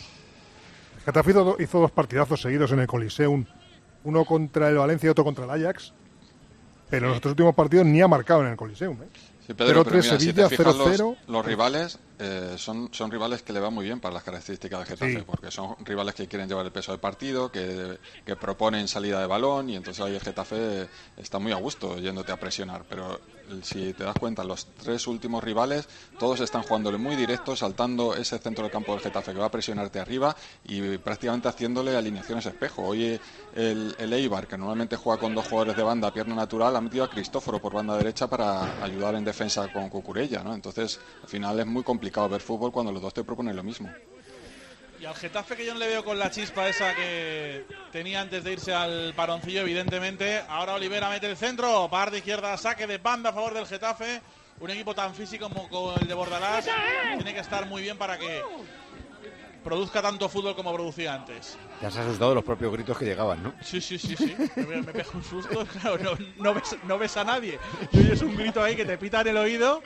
El Getafe hizo 2 partidazos seguidos en el Coliseum, uno contra el Valencia y otro contra el Ajax. Pero en los 3 últimos partidos ni ha marcado en el Coliseum. Sí, Pedro, 0-3 Sevilla, si te fijas, 0-0. los rivales son rivales que le van muy bien para las características del Getafe, Sí. porque son rivales que quieren llevar el peso del partido, que proponen salida de balón, y entonces ahí el Getafe está muy a gusto yéndote a presionar. Pero si te das cuenta, los 3 últimos rivales, todos están jugándole muy directo, saltando ese centro del campo del Getafe que va a presionarte arriba y prácticamente haciéndole alineaciones espejo. Hoy el Eibar, que normalmente juega con 2 jugadores de banda, pierna natural, ha metido a Cristóforo por banda derecha para ayudar en defensa con Cucurella, ¿no? Entonces, al final es muy complicado ver fútbol cuando los dos te proponen lo mismo. Y al Getafe, que yo no le veo con la chispa esa que tenía antes de irse al paroncillo, evidentemente. Ahora Olivera mete el centro, parte izquierda, saque de banda a favor del Getafe. Un equipo tan físico como el de Bordalás tiene que estar muy bien para que produzca tanto fútbol como producía antes. Te has asustado de los propios gritos que llegaban, ¿no? Sí. Me pega un susto. Claro, no ves a nadie. Y oyes un grito ahí que te pita en el oído.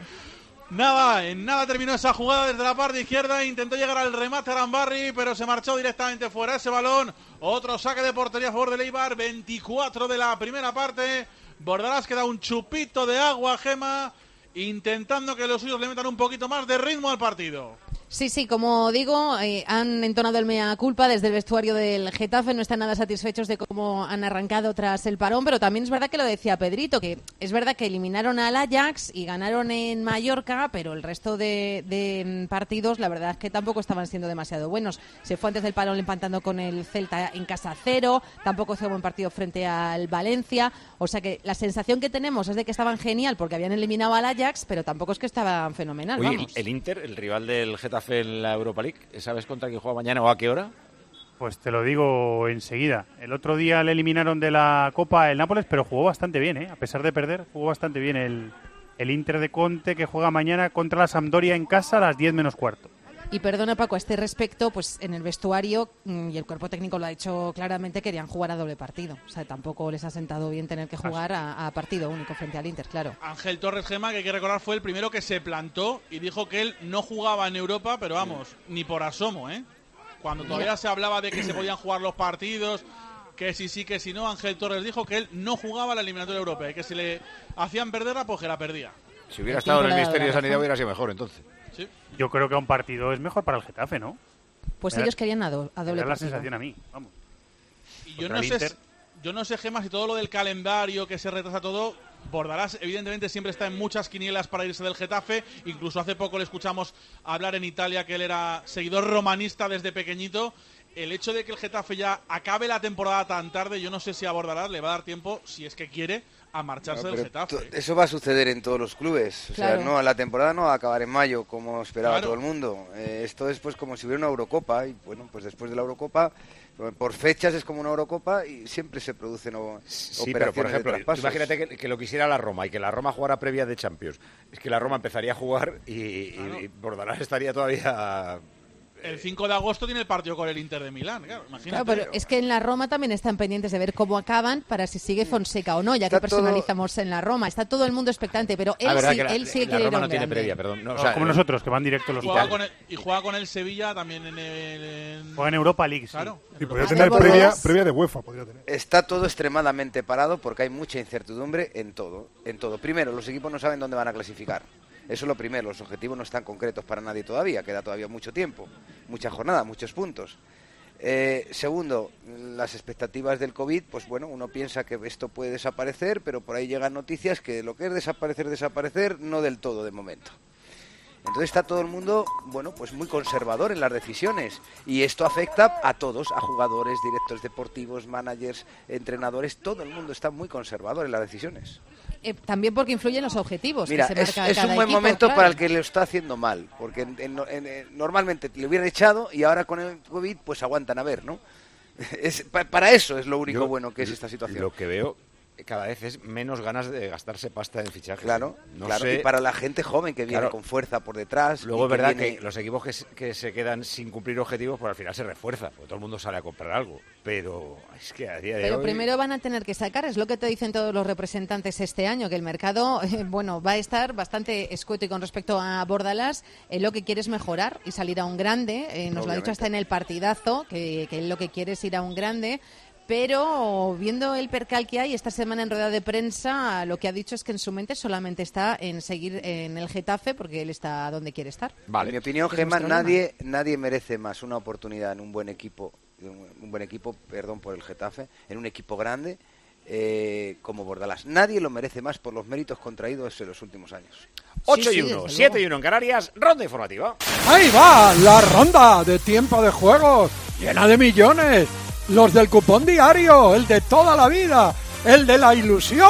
En nada terminó esa jugada desde la parte izquierda. Intentó llegar al remate Arambarri, pero se marchó directamente fuera ese balón. Otro saque de portería a favor del Eibar. 24 de la primera parte. Bordalás que da un chupito de agua, Gema, intentando que los suyos le metan un poquito más de ritmo al partido. Sí, como digo, han entonado el mea culpa desde el vestuario del Getafe, no están nada satisfechos de cómo han arrancado tras el parón, pero también es verdad que lo decía Pedrito, que es verdad que eliminaron al Ajax y ganaron en Mallorca, pero el resto de partidos la verdad es que tampoco estaban siendo demasiado buenos. Se fue antes del parón empatando con el Celta en casa 0, tampoco hizo buen partido frente al Valencia, o sea que la sensación que tenemos es de que estaban genial porque habían eliminado al Ajax, pero tampoco es que estaban fenomenal. Oye, vamos. el Inter, el rival del Getafe en la Europa League, ¿sabes contra quién juega mañana o a qué hora? Pues te lo digo enseguida. El otro día le eliminaron de la Copa el Nápoles, pero jugó bastante bien, ¿eh? A pesar de perder, jugó bastante bien el Inter de Conte, que juega mañana contra la Sampdoria en casa a las 10 menos cuarto. Y perdona, Paco, a este respecto, pues en el vestuario, y el cuerpo técnico lo ha dicho claramente, querían jugar a doble partido. O sea, tampoco les ha sentado bien tener que jugar a partido único frente al Inter, claro. Ángel Torres, Gema, que hay que recordar, fue el primero que se plantó y dijo que él no jugaba en Europa, pero vamos, ni por asomo, ¿eh? Cuando todavía se hablaba de que se podían jugar los partidos, que sí, que si no, Ángel Torres dijo que él no jugaba la eliminatoria europea y que si le hacían perderla, pues que la perdía. Si hubiera estado en el Ministerio de Sanidad hubiera sido mejor, entonces. Sí. Yo creo que a un partido es mejor para el Getafe, ¿no? Pues ellos querían a doble partido. Me da la sensación a mí, vamos. Y yo no sé, Gema, si todo lo del calendario, que se retrasa todo, Bordalás evidentemente siempre está en muchas quinielas para irse del Getafe. Incluso hace poco le escuchamos hablar en Italia que él era seguidor romanista desde pequeñito. El hecho de que el Getafe ya acabe la temporada tan tarde, yo no sé si a Bordalás le va a dar tiempo, si es que quiere, a marcharse del Getafe. Eso va a suceder en todos los clubes. Claro. O sea, no, la temporada no va a acabar en mayo, como esperaba todo el mundo. Esto es pues como si hubiera una Eurocopa. Y bueno, pues después de la Eurocopa, por fechas es como una Eurocopa y siempre se producen operaciones pero por ejemplo, de traspasos. imagínate que lo quisiera la Roma y que la Roma jugara previa de Champions. Es que la Roma empezaría a jugar y Bordalás estaría todavía El 5 de agosto tiene el partido con el Inter de Milán, claro, imagínate. Claro, pero es que en la Roma también están pendientes de ver cómo acaban para si sigue Fonseca o no, ya que personalizamos en la Roma. Está todo el mundo expectante, pero él sí quiere ir a un no tiene grande. previa, perdón. No, como nosotros, que van directo los juega con el Sevilla también juega en Europa League, sí. Claro. Sí, podría tener previa de UEFA, podría tener. Está todo extremadamente parado porque hay mucha incertidumbre en todo. Primero, los equipos no saben dónde van a clasificar. Eso es lo primero, los objetivos no están concretos para nadie todavía, queda todavía mucho tiempo, mucha jornada, muchos puntos. Segundo, las expectativas del COVID, pues bueno, uno piensa que esto puede desaparecer, pero por ahí llegan noticias que lo que es desaparecer, no del todo de momento. Entonces está todo el mundo, bueno, pues muy conservador en las decisiones y esto afecta a todos, a jugadores, directores deportivos, managers, entrenadores, todo el mundo está muy conservador en las decisiones. También porque influyen los objetivos. Mira, que se marca es un buen equipo, momento claro. para el que lo está haciendo mal, porque normalmente le hubieran echado y ahora con el COVID pues aguantan a ver, ¿no? Para eso es lo único bueno que es esta situación. Lo que veo cada vez es menos ganas de gastarse pasta en fichajes. Claro, no claro. sé. Y para la gente joven que viene con fuerza por detrás. Luego es verdad que los equipos que se quedan sin cumplir objetivos, pues al final se refuerza, porque todo el mundo sale a comprar algo. Pero es que a día de hoy... Pero primero van a tener que sacar, es lo que te dicen todos los representantes este año, que el mercado va a estar bastante escueto y con respecto a Bordalás, lo que quiere es mejorar y salir a un grande. Nos lo ha dicho hasta en el partidazo, que él lo que quiere es ir a un grande. Pero viendo el percal que hay esta semana en rueda de prensa, lo que ha dicho es que en su mente solamente está en seguir en el Getafe porque él está donde quiere estar. Vale. En mi opinión, Gemma, nadie merece más una oportunidad en un buen equipo, por el Getafe, en un equipo grande como Bordalás. Nadie lo merece más por los méritos contraídos en los últimos años. 8-1, 7-1 en Canarias, ronda informativa. Ahí va, la ronda de tiempo de juego, llena de millones. Los del cupón diario, el de toda la vida, el de la ilusión.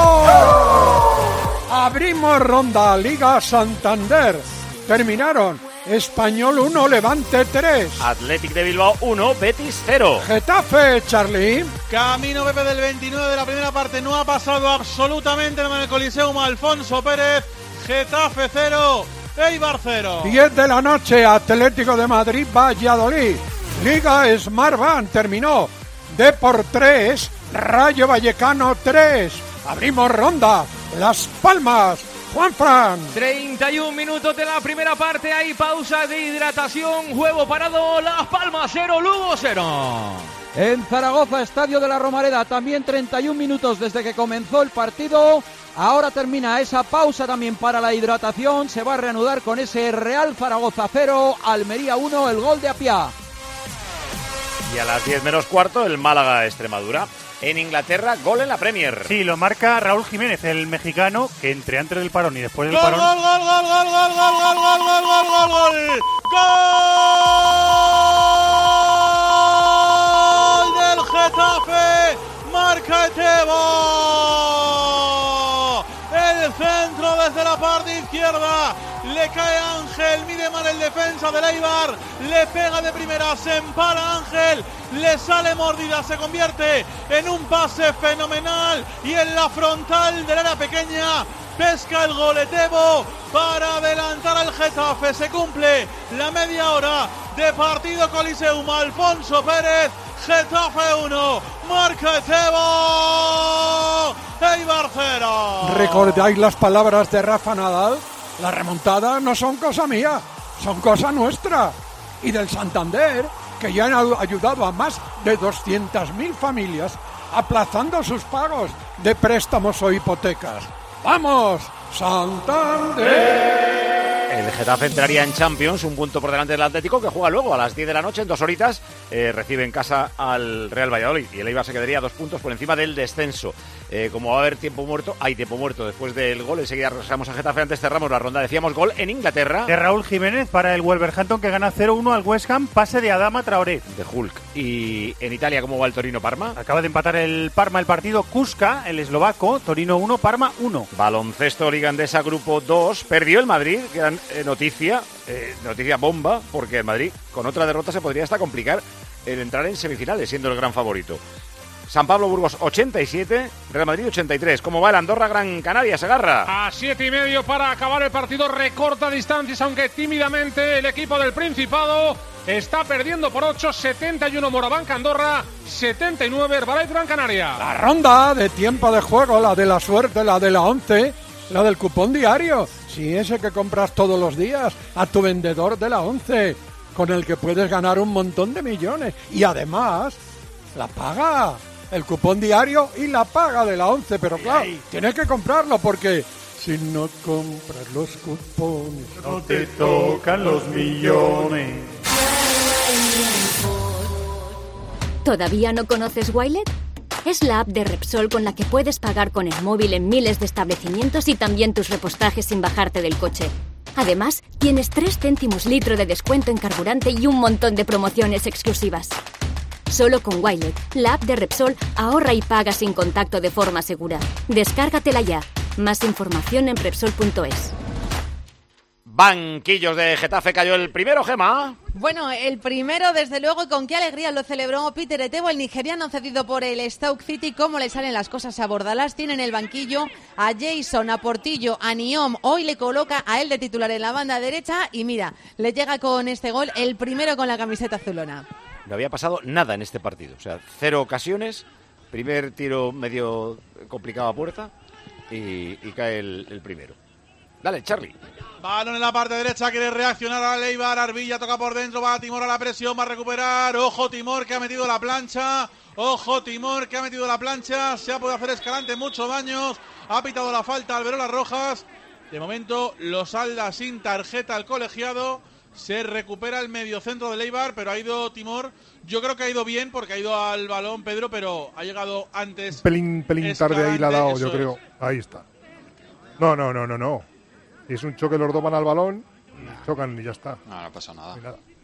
Abrimos ronda, Liga Santander. Terminaron Español 1, Levante 3. Athletic de Bilbao 1, Betis 0. Getafe, Charly. Camino Pepe del 29 de la primera parte, no ha pasado absolutamente nada en el Coliseum. Alfonso Pérez, Getafe 0, Eibar 0. 10 de la noche, Atlético de Madrid, Valladolid. Liga Smartbank terminó Depor 3, Rayo Vallecano 3. Abrimos ronda, Las Palmas, Juanfran. 31 minutos de la primera parte, hay pausa de hidratación, juego parado, Las Palmas 0, Lugo 0. En Zaragoza, Estadio de la Romareda, también 31 minutos desde que comenzó el partido. Ahora termina esa pausa también para la hidratación. Se va a reanudar con ese Real Zaragoza 0, Almería 1, el gol de Apiá. Y a las 10 menos cuarto, el Málaga-Extremadura. En Inglaterra, gol en la Premier. Sí, lo marca Raúl Jiménez, el mexicano, que entre antes del parón y después del ¡Gol, parón... gol, gol, gol, gol, gol, gol, gol, gol, gol, gol, gol, gol! ¡Gol del Getafe! ¡Marca Etebo! El centro desde la parte izquierda. Le cae Ángel, mide mal el defensa del Eibar, le pega de primera, se empala Ángel, le sale mordida, se convierte en un pase fenomenal y en la frontal del área pequeña pesca el gol Etebo para adelantar al Getafe. Se cumple la media hora de partido Coliseum. Alfonso Pérez, Getafe 1, marca Etebo, Eibar 0. ¿Recordáis las palabras de Rafa Nadal? Las remontadas no son cosa mía, son cosa nuestra. Y del Santander, que ya han ayudado a más de 200.000 familias aplazando sus pagos de préstamos o hipotecas. ¡Vamos, Santander! El Getafe entraría en Champions, un punto por delante del Atlético, que juega luego a las 10 de la noche, en 2 horitas, recibe en casa al Real Valladolid. Y el Eibar se quedaría 2 puntos por encima del descenso. Como va a haber tiempo muerto, hay tiempo muerto después del gol. Enseguida regresamos a Getafe, antes cerramos la ronda. Decíamos gol en Inglaterra. De Raúl Jiménez para el Wolverhampton, que gana 0-1 al West Ham, pase de Adama Traoré. De Hulk. Y en Italia, ¿cómo va el Torino-Parma? Acaba de empatar el Parma el partido. Kuska, el eslovaco, Torino 1, Parma 1. Baloncesto, Liga Endesa, Grupo 2. Perdió el Madrid, gran noticia bomba, porque el Madrid con otra derrota se podría hasta complicar el entrar en semifinales, siendo el gran favorito. San Pablo Burgos 87, Real Madrid 83. ¿Cómo va el Andorra Gran Canaria? Se agarra. A 7:30 para acabar el partido, recorta distancias, aunque tímidamente el equipo del Principado. está perdiendo por 8, 71 Morabanca Andorra, 79 Herbalife Gran Canaria. La ronda de tiempo de juego, la de la suerte, la de la 11, la del cupón diario. Sí, ese que compras todos los días a tu vendedor de la 11, con el que puedes ganar un montón de millones. Y además, la paga, el cupón diario y la paga de la 11. Pero claro, tienes que comprarlo porque si no compras los cupones, no te tocan los millones. ¿Todavía no conoces Wilet? Es la app de Repsol con la que puedes pagar con el móvil en miles de establecimientos y también tus repostajes sin bajarte del coche. Además, tienes 3 céntimos litro de descuento en carburante y un montón de promociones exclusivas. Solo con Wilet, la app de Repsol, ahorra y paga sin contacto de forma segura. Descárgatela ya. Más información en Repsol.es. Banquillos de Getafe, cayó el primero, Gema. Bueno, el primero, desde luego, y con qué alegría lo celebró Peter Etebo, el nigeriano cedido por el Stoke City. Cómo le salen las cosas a Bordalás. Tiene en el banquillo a Jason, a Portillo, a Niom. Hoy le coloca a él de titular en la banda derecha y mira, le llega con este gol el primero con la camiseta azulona. No había pasado nada en este partido, o sea, 0 ocasiones, primer tiro medio complicado a puerta y cae el primero. Dale, Charlie. Balón en la parte derecha, quiere reaccionar a Leibar, Arbilla toca por dentro, va Timor a la presión, va a recuperar, ojo Timor que ha metido la plancha, se ha podido hacer Escalante muchos daños, ha pitado la falta Alberola Rojas, de momento lo salda sin tarjeta el colegiado, se recupera el mediocentro de Leibar, pero ha ido Timor, yo creo que ha ido bien porque ha ido al balón Pedro, pero ha llegado antes. Pelín tarde ahí la ha dado, yo creo, ahí está. No. Es un choque, los dos van al balón, chocan y ya está. No pasa nada.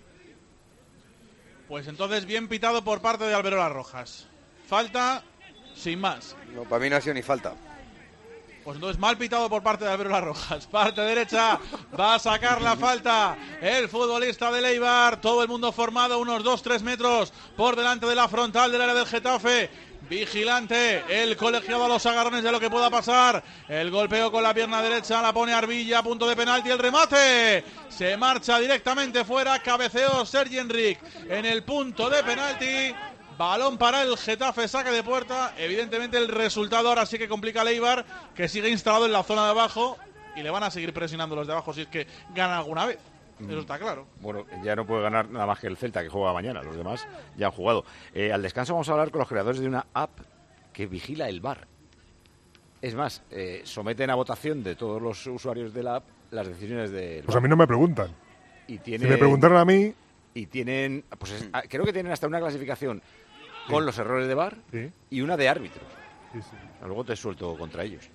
Pues entonces bien pitado por parte de Alberola Rojas. Falta sin más. No, para mí no ha sido ni falta. Pues entonces mal pitado por parte de Alberola Rojas. Parte derecha, va a sacar la falta el futbolista de Leibar. Todo el mundo formado, unos 2-3 metros por delante de la frontal del área del Getafe. Vigilante, el colegiado a los agarrones de lo que pueda pasar. El golpeo con la pierna derecha, la pone Arbilla a punto de penalti. El remate se marcha directamente fuera. Cabeceó Sergi Enric en el punto de penalti. Balón para el Getafe, saque de puerta. Evidentemente el resultado ahora sí que complica a Leibar, que sigue instalado en la zona de abajo y le van a seguir presionando los de abajo si es que gana alguna vez. Eso está claro. Bueno, ya no puede ganar nada más que el Celta, que juega mañana. Los demás ya han jugado. Al descanso vamos a hablar con los creadores de una app que vigila el VAR. Es más, someten a votación de todos los usuarios de la app las decisiones del Pues VAR. a mí no me preguntan. Y si me preguntaran a mí... Y tienen, creo que tienen hasta una clasificación con los errores de VAR y una de árbitros. Sí. Luego te suelto contra ellos.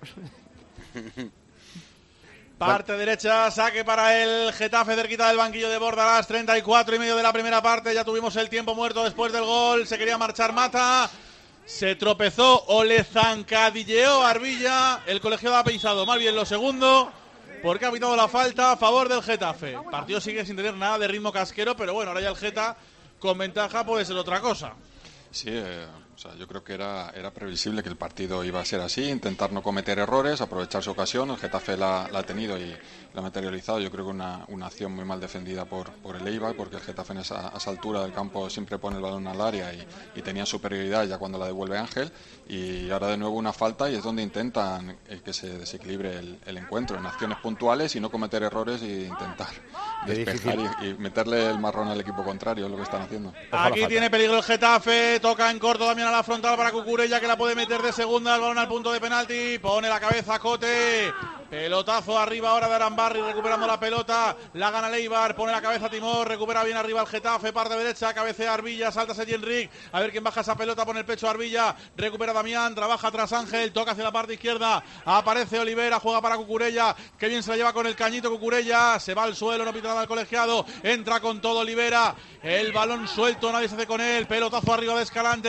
Parte derecha, saque para el Getafe cerquita del banquillo de Bordalás, 34 y medio de la primera parte, ya tuvimos el tiempo muerto después del gol, se quería marchar Mata, se tropezó o le zancadilleó Arbilla, el colegiado ha pisado más bien lo segundo, porque ha pitado la falta a favor del Getafe. El partido sigue sin tener nada de ritmo casquero, pero bueno, ahora ya el Geta con ventaja puede ser otra cosa. Sí, yo creo que era previsible que el partido iba a ser así, intentar no cometer errores, aprovechar su ocasión. El Getafe la ha tenido y la ha materializado. Yo creo que una acción muy mal defendida por el Eibar, porque el Getafe a esa altura del campo siempre pone el balón al área y tenía superioridad ya cuando la devuelve Ángel. Y ahora de nuevo una falta y es donde intentan que se desequilibre el encuentro en acciones puntuales y no cometer errores e intentar despejar y meterle el marrón al equipo contrario, es lo que están haciendo. Aquí tiene peligro el Getafe, toca en corto también a la frontal para Cucurella, que la puede meter de segunda, el balón al punto de penalti, pone la cabeza Cote, pelotazo arriba ahora de Arambarri, recuperando la pelota, la gana Leibar, pone la cabeza Timor, recupera bien arriba el Getafe, parte derecha, cabecea Arbilla, salta Sergi Enric, a ver quién baja esa pelota, pone el pecho a Arbilla, recupera Damián, trabaja tras Ángel, toca hacia la parte izquierda, aparece Olivera, juega para Cucurella, que bien se la lleva con el cañito Cucurella, se va al suelo, no pita nada al colegiado, entra con todo Olivera, el balón suelto, nadie se hace con él, pelotazo arriba de Escalante, buena apertura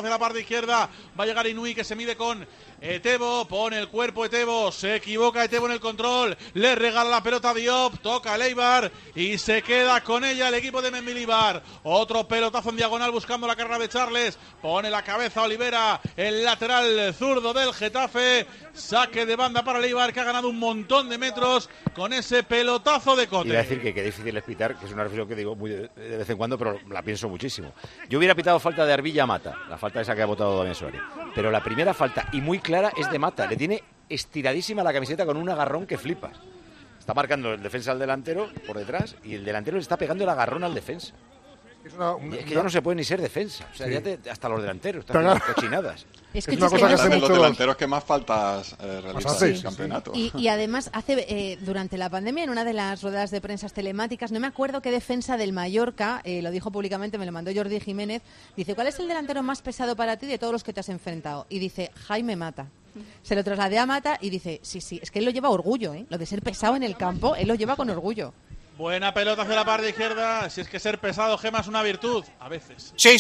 hacia la parte izquierda. Va a llegar Inui, que se mide con Etebo, pone el cuerpo Etebo, se equivoca Etebo en el control, le regala la pelota a Diop, toca a Eibar y se queda con ella el equipo de Mendilibar. Otro pelotazo en diagonal buscando la carrera de Charles, pone la cabeza a Olivera, el lateral zurdo del Getafe, saque de banda para Eibar, que ha ganado un montón de metros con ese pelotazo de Cote. Iba a decir que difícil es pitar, que es una reflexión que digo muy de vez en cuando, pero la pienso muchísimo. Yo hubiera pitado falta de Arbilla a Mata, la falta esa que ha votado Damián Suárez, pero la primera falta, y muy clara, es de Mata. Le tiene estiradísima la camiseta con un agarrón que flipas. Está marcando el defensa al delantero por detrás y el delantero le está pegando el agarrón al defensa. Es que ya no se puede ni ser defensa. O sea, Sí. hasta los delanteros están haciendo cochinadas. Es que una cosa que hacen los delanteros que más faltas realizan en el campeonato. Y además hace durante la pandemia, en una de las ruedas de prensa telemáticas, no me acuerdo qué defensa del Mallorca, lo dijo públicamente, me lo mandó Jordi Jiménez, dice, ¿cuál es el delantero más pesado para ti de todos los que te has enfrentado? Y dice, Jaime Mata. Se lo trasladé a Mata y dice, sí, es que él lo lleva orgullo, lo de ser pesado en el campo, él lo lleva con orgullo. Buena pelota hacia la parte izquierda. Si es que ser pesado, Gema, es una virtud, a veces. Sí.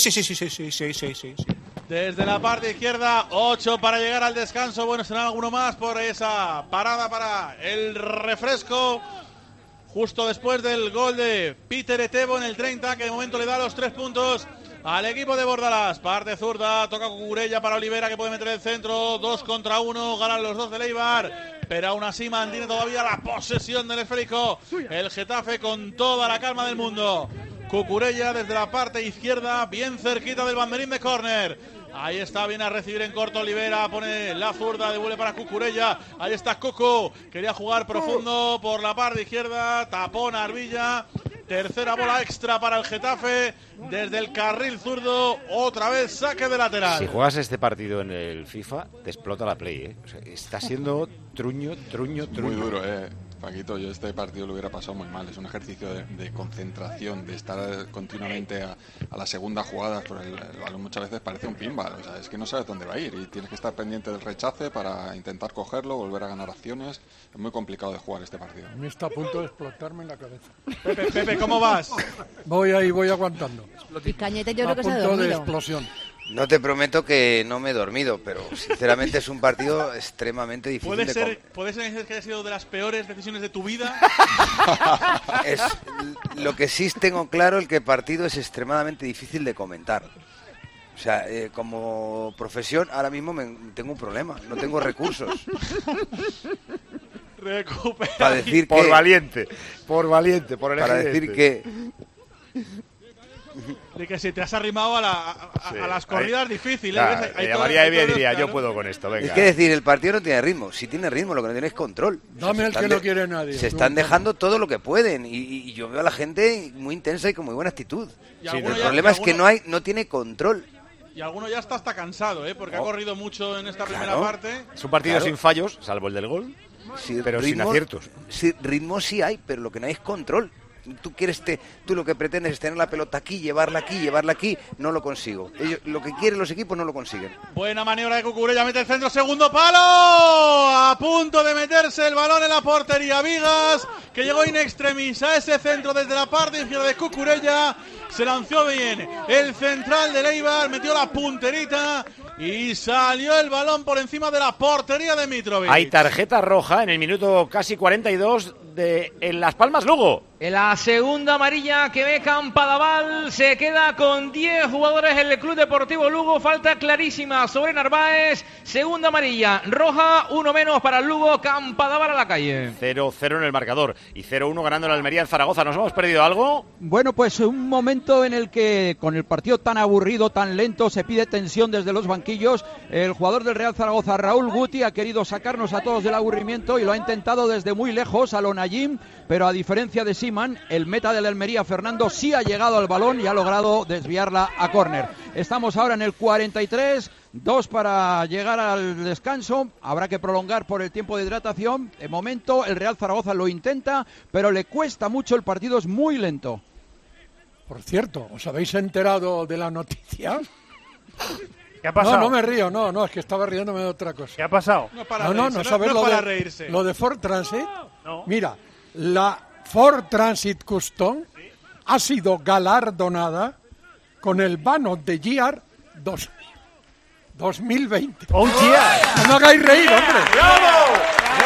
Desde la parte izquierda, 8 para llegar al descanso. Bueno, será alguno más por esa parada para el refresco. Justo después del gol de Peter Etebo en el 30, que de momento le da los 3 puntos al equipo de Bordalás. Parte zurda, toca Cucurella para Olivera, que puede meter el centro. 2 contra 1, ganan los dos de Eibar. Pero aún así mantiene todavía la posesión del esférico el Getafe con toda la calma del mundo. Cucurella desde la parte izquierda, bien cerquita del banderín de córner. Ahí está, viene a recibir en corto Olivera, pone la zurda, devuelve para Cucurella. Ahí está Cucu, quería jugar profundo por la parte izquierda, tapón a Arbilla. Tercera bola extra para el Getafe desde el carril zurdo, otra vez saque de lateral. Si juegas este partido en el FIFA, te explota la Play, O sea, está siendo truño. Muy duro, Paquito, yo este partido lo hubiera pasado muy mal. Es un ejercicio de concentración, de estar continuamente a la segunda jugada. El balón muchas veces parece un pinball, o sea, es que no sabes dónde va a ir y tienes que estar pendiente del rechace para intentar cogerlo, volver a ganar acciones. Es muy complicado de jugar este partido. A mí está a punto de explotarme en la cabeza. Pepe, ¿cómo vas? Voy aguantando. Y Cañete yo creo que se ha A punto de dormido. explosión. No te prometo que no me he dormido, pero sinceramente es un partido extremadamente difícil ¿Puede ser que haya sido de las peores decisiones de tu vida? Lo que sí tengo claro es que el partido es extremadamente difícil de comentar. O sea, como profesión ahora mismo tengo un problema, no tengo recursos. Recupera. Para decir por que, valiente, por elegir para decir este. que De que si te has arrimado a las corridas difíciles. Llamaría Evia y diría, yo puedo con esto, venga. Es que decir, el partido no tiene ritmo. Si tiene ritmo, lo que no tiene es control. Dame el que no quiere nadie. Se están dejando todo lo que pueden y yo veo a la gente muy intensa y con muy buena actitud. El problema es que no tiene control. Y alguno ya está hasta cansado, porque ha corrido mucho en esta primera parte. Es un partido sin fallos, salvo el del gol, pero sin aciertos. Sí, ritmo sí hay, pero lo que no hay es control. Tú lo que pretendes es tener la pelota aquí, llevarla aquí, no lo consigo. Lo que quieren los equipos no lo consiguen. Buena maniobra de Cucurella, mete el centro, segundo palo, a punto de meterse el balón en la portería. Vigas, que llegó in extremis a ese centro desde la parte izquierda de Cucurella, se lanzó bien el central de Eibar, metió la punterita y salió el balón por encima de la portería de Mitrovic. Hay tarjeta roja en el minuto casi 42 en Las Palmas Lugo. En la segunda amarilla que ve Campadaval, se queda con 10 jugadores el Club Deportivo Lugo, falta clarísima sobre Narváez, segunda amarilla roja, 1 menos para el Lugo, Campadaval a la calle. 0-0 en el marcador y 0-1 ganando el Almería en Zaragoza. ¿Nos hemos perdido algo? Bueno, pues un momento en el que con el partido tan aburrido, tan lento, se pide tensión desde los banquillos. El jugador del Real Zaragoza, Raúl Guti, ha querido sacarnos a todos del aburrimiento y lo ha intentado desde muy lejos a lo Najim, pero a diferencia de Siman, el meta del Almería, Fernando, sí ha llegado al balón y ha logrado desviarla a córner. Estamos ahora en el 43, 2 para llegar al descanso. Habrá que prolongar por el tiempo de hidratación. De momento el Real Zaragoza lo intenta, pero le cuesta mucho, el partido es muy lento. Por cierto, ¿os habéis enterado de la noticia? ¿Qué ha pasado? No me río, no, es que estaba riéndome de otra cosa. ¿Qué ha pasado? No sabes lo de Ford Transit. No. Mira, la Ford Transit Custom ha sido galardonada con el Van of the Year 2020. ¡Oh, yeah! No me hagáis reír, hombre. ¡Bravo!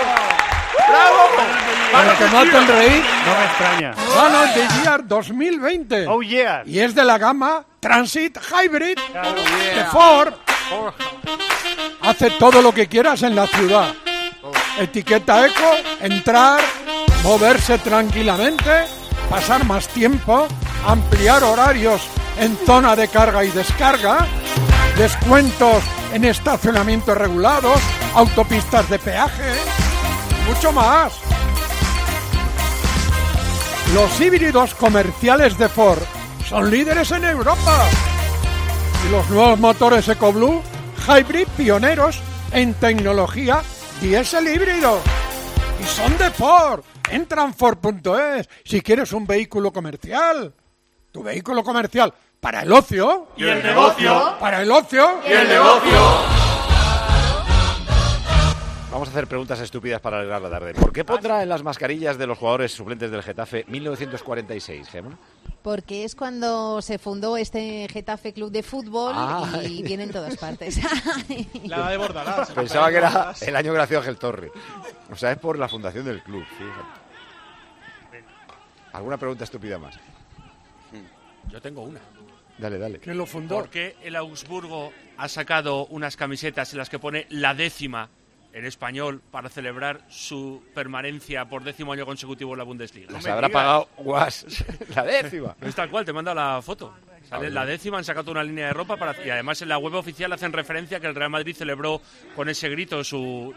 Para que no hacen reír. No me extraña. Bueno, de Year 2020. ¡Oh, yeah! Y es de la gama Transit Hybrid Oh, de Ford. Hace todo lo que quieras en la ciudad. Etiqueta eco, entrar, moverse tranquilamente, pasar más tiempo, ampliar horarios en zona de carga y descarga, descuentos en estacionamientos regulados, autopistas de peaje, mucho más. Los híbridos comerciales de Ford son líderes en Europa. Y los nuevos motores EcoBlue Hybrid pioneros en tecnología diésel híbrido. Y son de Ford. Entra en Ford.es si quieres un vehículo comercial. Tu vehículo comercial para el ocio. Y el negocio. Para el ocio. Y el negocio. Vamos a hacer preguntas estúpidas para alegrar la tarde. ¿Por qué pondrá en las mascarillas de los jugadores suplentes del Getafe 1946, Gemma? Porque es cuando se fundó este Getafe Club de Fútbol y viene en todas partes. La de Bordalás. Pensaba que era el año que nació Ángel Torre. O sea, es por la fundación del club. Fíjate. ¿Alguna pregunta estúpida más? Yo tengo una. Dale, dale. ¿Quién lo fundó? ¿Por qué el Augsburgo ha sacado unas camisetas en las que pone la 10ª en español para celebrar su permanencia por 10º año consecutivo en la Bundesliga? Las habrá pagado Guas. La 10ª. Es tal cual, te manda la foto. Sale la 10ª, han sacado una línea de ropa y además en la web oficial hacen referencia que el Real Madrid celebró con ese grito su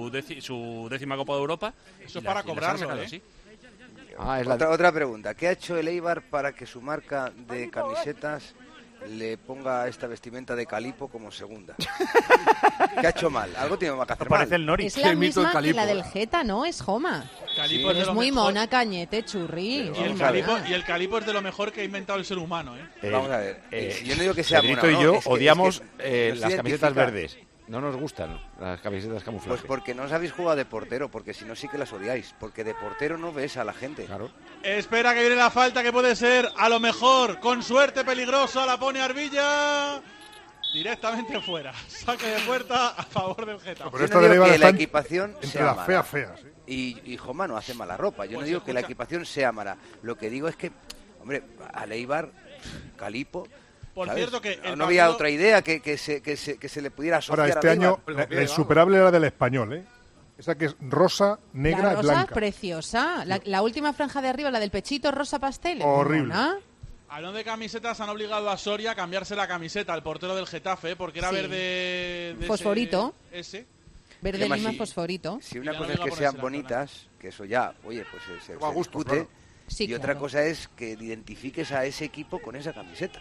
10ª Copa de Europa. Eso es para cobrarlo, ¿eh? Sí. Otra pregunta. ¿Qué ha hecho el Eibar para que su marca de camisetas le ponga esta vestimenta de Calipo como segunda? ¿Qué ha hecho mal? Algo tiene que hacer mal. El Nori. Es la misma que la del Geta, ¿no? Es Joma. Calipo es de Es lo muy mejor. mona, Cañete, churri. Y el calipo es de lo mejor que ha inventado el ser humano, ¿eh? Vamos a ver. Yo no digo que sea Pedrito mona, y yo ¿no? Es que odiamos nos las camisetas identifica. verdes. No nos gustan las camisetas camuflaje. Pues porque no os habéis jugado de portero, porque si no sí que las odiáis. Porque de portero no ves a la gente. Claro. Espera que viene la falta que puede ser, a lo mejor, con suerte peligrosa, la pone Arvilla. Directamente fuera. Saque de puerta a favor del Getafe. Pero Yo no digo que la equipación entre sea las mala. feas. ¿Sí? Y Joma no hace mala ropa. Yo Pues no digo que la escucha. equipación sea mala. Lo que digo es que, hombre, a Eibar, Calipo... Por ¿sabes? cierto que el no había partido- otra idea que se le pudiera asociar. Ahora, este a año Eibar. la insuperable era del Español, ¿eh? Esa que es rosa, negra La y rosa es blanca. preciosa. La última franja de arriba, la del pechito rosa pastel. es Horrible. mona. Hablando de camisetas, han obligado a Soria a cambiarse la camiseta al portero del Getafe, porque era Sí. verde... de Fosforito. Ese. Verde Además, lima si- fosforito. Si una Y cosa la es que obliga a sean ponérsela, bonitas, que eso ya, oye, pues se Va a gusto, discute. claro. Sí, Y otra claro. cosa es que identifiques a ese equipo con esa camiseta.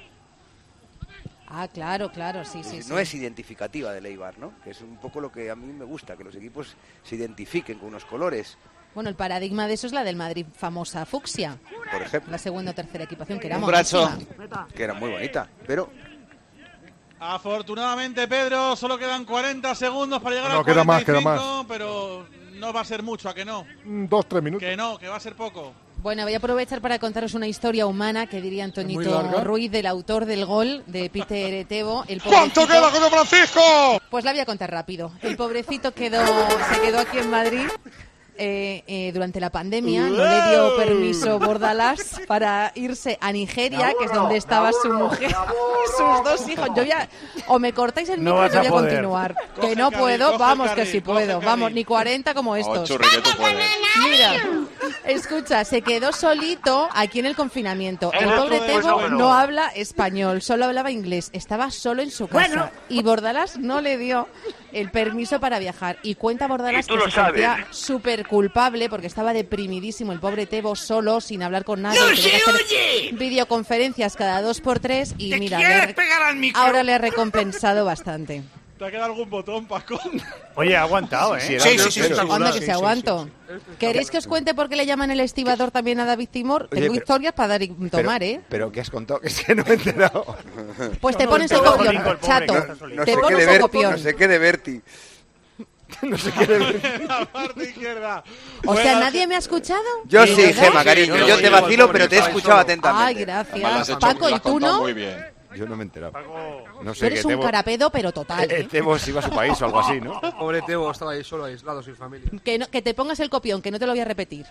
Ah, claro, sí, sí. No sí. es identificativa del Eibar, ¿no? Que es un poco lo que a mí me gusta, que los equipos se identifiquen con unos colores, Bueno, el paradigma de eso es la del Madrid famosa fucsia. por ejemplo. La segunda o tercera equipación, que era Un brazo, monísima. que era muy bonita, pero Afortunadamente, Pedro, solo quedan 40 segundos para llegar No, al queda más, 45, pero no va a ser mucho, ¿a que no? 2-3 minutos. Que no, que va a ser poco. Bueno, voy a aprovechar para contaros una historia humana que diría ¿Muy Antoñito larga? Ruiz, del autor del gol de Peter Etebo. El ¿Cuánto pobrecito- queda, José Francisco? Pues la voy a contar rápido. El pobrecito se quedó aquí en Madrid durante la pandemia. No le dio permiso Bordalás para irse a Nigeria, que es donde estaba su mujer y sus dos hijos. O me cortáis el No micro, vas yo a voy a poder. continuar. Coge Que no el carril, puedo, coge vamos el que carril, sí coge el puedo. carril. Vamos, ni 40 como estos. Churri, que tú puedes. Mira, escucha, se quedó solito aquí en el confinamiento. El pobre Tebo no habla español, solo hablaba inglés. Estaba solo en su casa. Y Bordalás no le dio el permiso para viajar. Y cuenta Bordalás que se sentía súper culpable porque estaba deprimidísimo el pobre Tebo solo, sin hablar con nadie. Tenía que hacer videoconferencias cada 2x3 y mira, ahora le ha recompensado bastante. ¿Te ha quedado algún botón, Paco? Oye, ha aguantado, ¿eh? Sí, Anda que se aguanto. ¿Queréis que os cuente por qué le llaman el estibador también a David Timor? Oye, Tengo pero- historias para dar y tomar, ¿eh? Pero ¿qué has contado? Que es que no me he enterado. Pues te No, pones no, el no, copión, Nico, el pobre, chato. que está solito. no Te sé qué pones de el Berti, copión. no sé qué de Berti. No sé qué decir. En la parte izquierda. O sea, Juega- ¿nadie me ha escuchado? Yo ¿De sí, verdad? Gema, cariño, yo te vacilo, pero te he escuchado Ay, atentamente. Además, gracias. las has hecho- Paco, las ¿y has tú contado no? muy bien. Yo no me he enterado. No Tú sé, eres que un Tebo, carapedo, pero total. Tebo se iba a su país o algo así, ¿no? Pobre Tebo, estaba ahí solo, aislado, sin familia. Que te pongas el copión, que no te lo voy a repetir.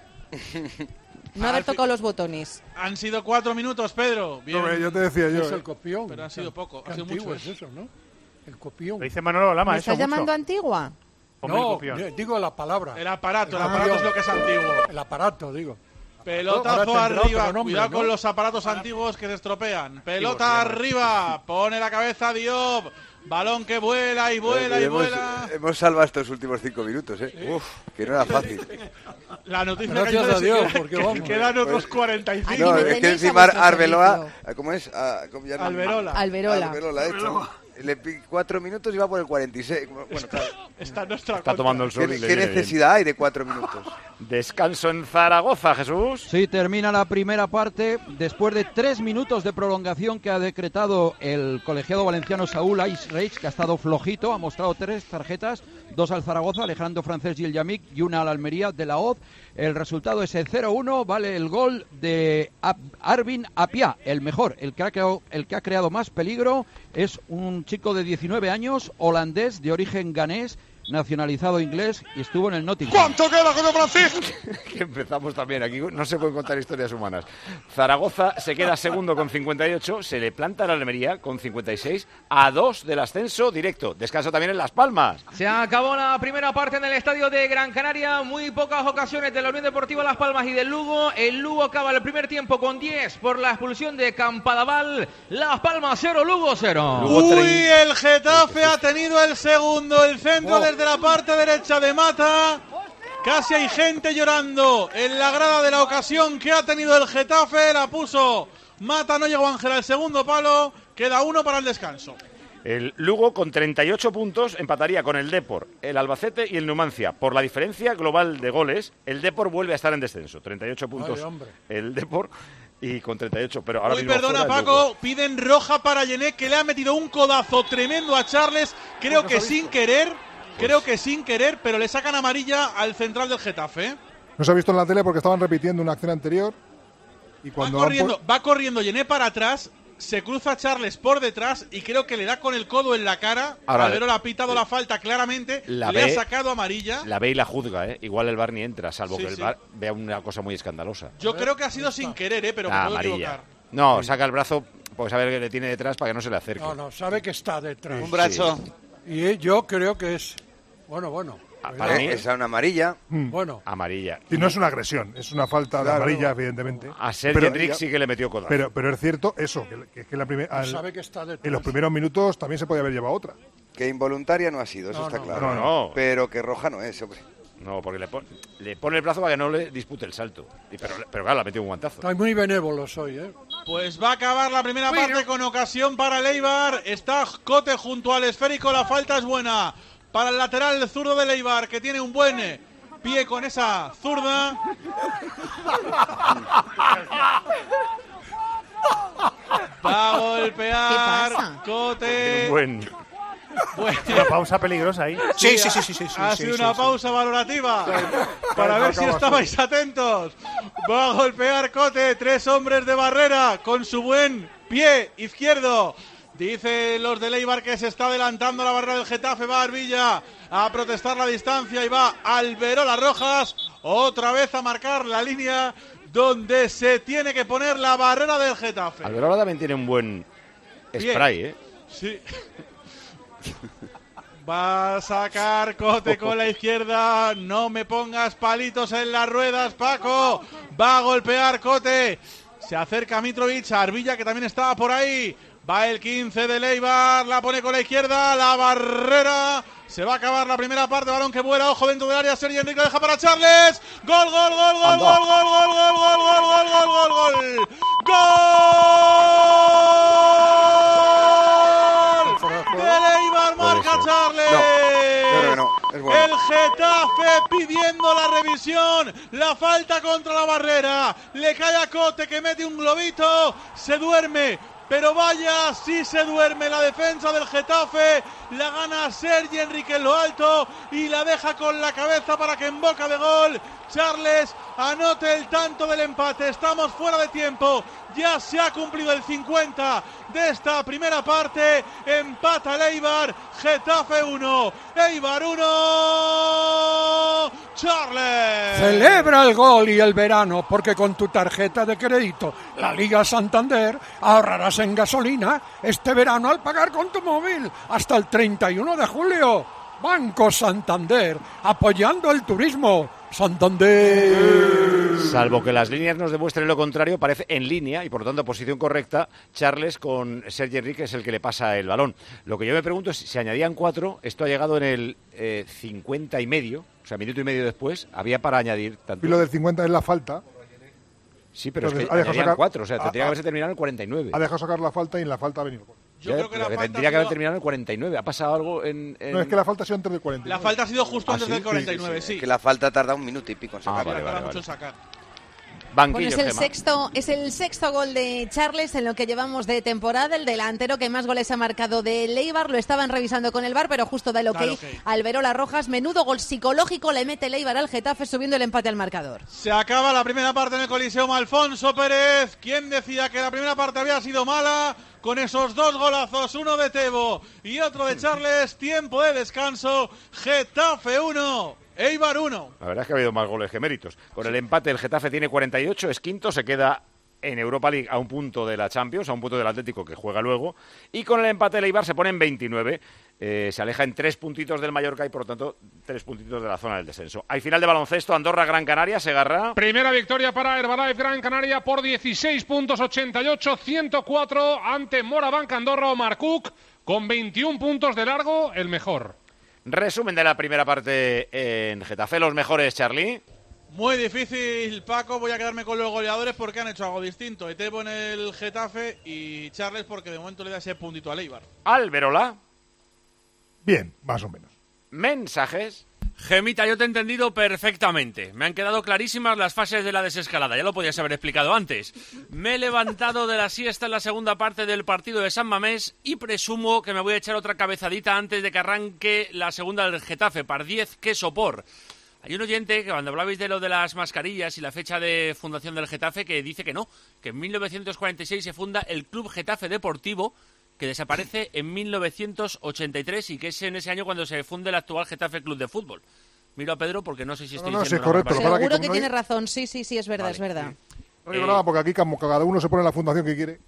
No haber tocado los botones. Han sido 4 minutos, Pedro. Bien. No, yo te decía yo. Es el copión. Pero han sido poco, Qué ha sido antiguo mucho. es eso, ¿no? El copión. Lo dice Manolo Lama, ¿Me eso estás llamando mucho. antigua? Ponme el No, copión. digo la palabra. El aparato El es lo que es antiguo. El aparato, digo. Pelotazo Ahora tendrá arriba, otro nombre, cuidado ¿no? con los aparatos antiguos que se estropean. Pelota arriba, pone la cabeza Diop. Balón que vuela y vuela y vuela. Hemos salvado estos últimos 5 minutos, ¿eh? Uf, que no era fácil. La noticia Gracias que a Dios, que- porque que vamos. quedan otros 45. No, me es que tenéis a encima vuestro Arbeloa, servicio. ¿cómo es? ¿Cómo ya no- Alberola. Alberola. Alberola ha hecho. Le 4 minutos y va por el 46. Bueno, claro. Está en nuestra Está contra. tomando el sol y le ¿Qué viene bien. necesidad hay de 4 minutos? Descanso en Zaragoza, Jesús. Sí, termina la primera parte después de 3 minutos de prolongación que ha decretado el colegiado valenciano Saúl Reich, que ha estado flojito, ha mostrado 3 tarjetas, 2 al Zaragoza, Alejandro Francés y el Yamik, y una al Almería de la Hoz. El resultado es el 0-1, vale el gol de Arvin Apia, el mejor, el que ha creado más peligro, es un chico de 19 años, holandés, de origen ganés, nacionalizado inglés, y estuvo en el Nottingham. ¿Cuánto queda, José Francisco? Que empezamos también aquí, no se pueden contar historias humanas. Zaragoza se queda segundo con 58, se le planta la Almería con 56, a 2 del ascenso directo. Descanso también en Las Palmas. Se acabó la primera parte en el estadio de Gran Canaria. Muy pocas ocasiones de la Unión Deportiva Las Palmas y del Lugo. El Lugo acaba el primer tiempo con 10 por la expulsión de Campadaval. Las Palmas 0, Lugo 0. Uy, el Getafe ha tenido el segundo. El centro desde la parte derecha de Mata. Casi hay gente llorando en la grada de la ocasión que ha tenido el Getafe. La puso Mata, no llegó Ángel al segundo palo. Queda 1 para el descanso. El Lugo con 38 puntos empataría con el Depor, el Albacete y el Numancia. Por la diferencia global de goles, el Depor vuelve a estar en descenso. 38 puntos Ay, hombre. el Depor y con 38. Pero ahora Uy, mismo perdona fuera el Paco, Lugo. piden roja para Yené, que le ha metido un codazo tremendo a Charles. Creo que sin querer, pero le sacan amarilla al central del Getafe. ¿eh? No se ha visto en la tele porque estaban repitiendo una acción anterior. Y cuando Va corriendo Yené para atrás, se cruza Charles por detrás y creo que le da con el codo en la cara. Ahora, Alberola ha pitado la falta claramente, la le ha ve- sacado amarilla. La ve y la juzga, ¿eh? Igual el VAR ni entra, salvo Sí, que el sí. VAR vea una cosa muy escandalosa. Yo creo que ha sido sin querer, pero me puedo Amarilla. equivocar. No, saca el brazo porque sabe que le tiene detrás para que no se le acerque. No, sabe que está detrás. Un brazo. Y yo creo que es... Bueno. Para mí Esa es una amarilla. Bueno. Amarilla. Y no es una agresión, es una falta de Claro. amarilla, evidentemente. A Sergio Enric sí que le metió codazo. Pero es cierto eso, que la Sabe que está detrás. en los primeros minutos también se podía haber llevado otra. Que involuntaria no ha sido, eso No, está no, claro. no. Pero que roja no es, hombre. No, porque le pone el brazo para que no le dispute el salto. Pero claro, le ha metido un guantazo. Estáis muy benévolos hoy, ¿eh? Pues va a acabar la primera parte con ocasión para el Eibar. Está Cote junto al esférico, la falta es buena para el lateral zurdo del Eibar, que tiene un buen pie con esa zurda. Va a golpear ¿Qué pasa? Cote. Buen. Una pausa peligrosa ahí. Sí. Ha sido una pausa valorativa para ver si estabais atentos. Va a golpear Cote, 3 hombres de barrera con su buen pie izquierdo. Dice los de Eibar que se está adelantando la barrera del Getafe. Va Arbilla a protestar la distancia y va Alberola Rojas otra vez a marcar la línea donde se tiene que poner la barrera del Getafe. Alberola también tiene un buen Bien. spray, ¿eh? Sí. Va a sacar Cote con la izquierda. No me pongas palitos en las ruedas, Paco. Va a golpear Cote. Se acerca Mitrovic a Arbilla, que también estaba por ahí. Va el 15 de Eibar. La pone con la izquierda. La barrera. Se va a acabar la primera parte. Balón que vuela. Ojo dentro del área. Sergio Enrique lo deja para Charles. Gol, gol, gol, gol, gol, gol, gol, gol, gol, gol, gol, gol, gol, gol. ¡Gol! ¡Del Eibar marca Charles! Yo creo que no, es bueno. El Getafe pidiendo la revisión. La falta contra la barrera. Le cae a Cote, que mete un globito. Se duerme pero vaya, sí se duerme la defensa del Getafe, la gana Sergi Enrique en lo alto y la deja con la cabeza para que en boca de gol Charles anote el tanto del empate. Estamos fuera de tiempo, ya se ha cumplido el 50 de esta primera parte, empata el Eibar, Getafe 1, Eibar 1, Charles. Celebra el gol y el verano, porque con tu tarjeta de crédito, la Liga Santander, ahorrarás en gasolina este verano al pagar con tu móvil hasta el 31 de julio. Banco Santander, apoyando el turismo. Santander. Salvo que las líneas nos demuestren lo contrario, parece en línea y por lo tanto posición correcta Charles con Sergi Enrique, es el que le pasa el balón. Lo que yo me pregunto es si se añadían 4, esto ha llegado en el 50 y medio, o sea, minuto y medio después, había para añadir tanto. Y lo del 50 es la falta. Sí, pero entonces, es que añadían 4, o sea, tendría que haberse terminado en el 49. Ha dejado sacar la falta y en la falta ha venido. Yo creo que la falta tendría que haber terminado en el 49. ¿Ha pasado algo en...? No, es que la falta ha sido antes del 49. La falta ha sido justo antes del 49, sí. Es que la falta tarda un minuto y pico en sacar. Tarda mucho en sacar. Banquillo, bueno, es el sexto gol de Charles en lo que llevamos de temporada. El delantero que más goles ha marcado del Eibar. Lo estaban revisando con el VAR, pero justo da el ok al Verola Rojas. Menudo gol psicológico le mete el Eibar al Getafe, subiendo el empate al marcador. Se acaba la primera parte en el Coliseum. Alfonso Pérez, ¿quién decía que la primera parte había sido mala? Con esos 2 golazos, uno de Tebo y otro de Charles, tiempo de descanso, Getafe 1, Eibar 1. La verdad es que ha habido más goles que méritos. Con el empate el Getafe tiene 48, es quinto, se queda en Europa League a un punto de la Champions, a un punto del Atlético que juega luego, y con el empate el Eibar se pone en 29, se aleja en 3 puntitos del Mallorca y por lo tanto 3 puntitos de la zona del descenso. Hay final de baloncesto, Andorra-Gran Canaria, Segarra. Primera victoria para Herbalife Gran Canaria por 16 puntos, 88-104 ante Morabanc Andorra. Omar Cook con 21 puntos de largo, el mejor. Resumen de la primera parte en Getafe, los mejores, Charlie. Muy difícil, Paco, voy a quedarme con los goleadores porque han hecho algo distinto. Etebo en el Getafe y Charles porque de momento le da ese puntito al Eibar. Alberola. Bien, más o menos. Mensajes. Gemita, yo te he entendido perfectamente. Me han quedado clarísimas las fases de la desescalada. Ya lo podías haber explicado antes. Me he levantado de la siesta en la segunda parte del partido de San Mamés y presumo que me voy a echar otra cabezadita antes de que arranque la segunda del Getafe. Par 10, qué sopor. Hay un oyente que cuando hablabais de lo de las mascarillas y la fecha de fundación del Getafe que dice que no, que en 1946 se funda el Club Getafe Deportivo, que desaparece en 1983 y que es en ese año cuando se funde el actual Getafe Club de Fútbol. Miro a Pedro porque no sé si estoy diciendo es correcto. Seguro que tiene razón, sí, es verdad, es verdad. No digo nada porque aquí como cada uno se pone la fundación que quiere.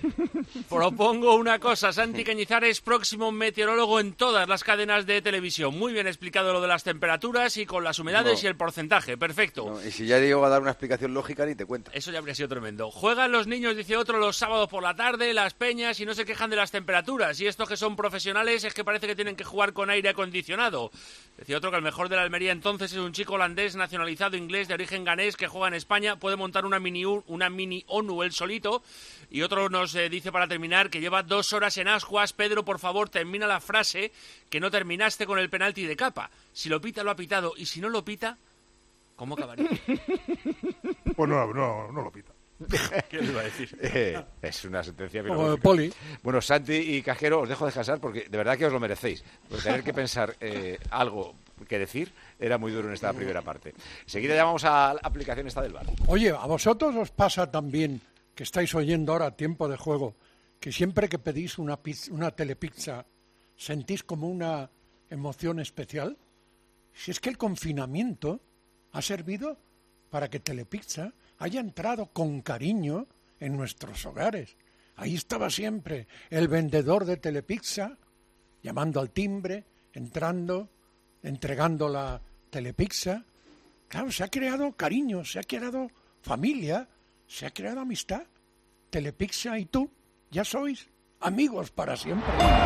Propongo una cosa, Santi Cañizares, próximo meteorólogo en todas las cadenas de televisión. Muy bien explicado lo de las temperaturas y con las humedades y el porcentaje, perfecto. No, y si ya Diego va a dar una explicación lógica, ni te cuento. Eso ya habría sido tremendo. Juegan los niños, dice otro, los sábados por la tarde, las peñas, y no se quejan de las temperaturas. Y estos que son profesionales es que parece que tienen que jugar con aire acondicionado. Decía otro que el mejor de la Almería entonces es un chico holandés nacionalizado inglés de origen ganés que juega en España, puede montar una mini ONU él solito. Y otro nos dice para terminar que lleva 2 horas en ascuas. Pedro, por favor, termina la frase que no terminaste con el penalti de Capa. Si lo pita, lo ha pitado. Y si no lo pita, ¿cómo acabaría? Pues no lo pita. ¿Qué le iba a decir? Es una sentencia como de Poli. Bueno, Santi y Cajero, os dejo descansar porque de verdad que os lo merecéis. Porque tener que pensar algo que decir era muy duro en esta primera parte. Enseguida ya vamos a la aplicación esta del VAR. Oye, ¿a vosotros os pasa también que estáis oyendo ahora Tiempo de Juego, que siempre que pedís una telepizza sentís como una emoción especial? Si es que el confinamiento ha servido para que Telepizza haya entrado con cariño en nuestros hogares. Ahí estaba siempre el vendedor de Telepizza, llamando al timbre, entrando, entregando la Telepizza. Claro, se ha creado cariño, se ha creado familia, se ha creado amistad. Telepizza y tú ya sois amigos para siempre.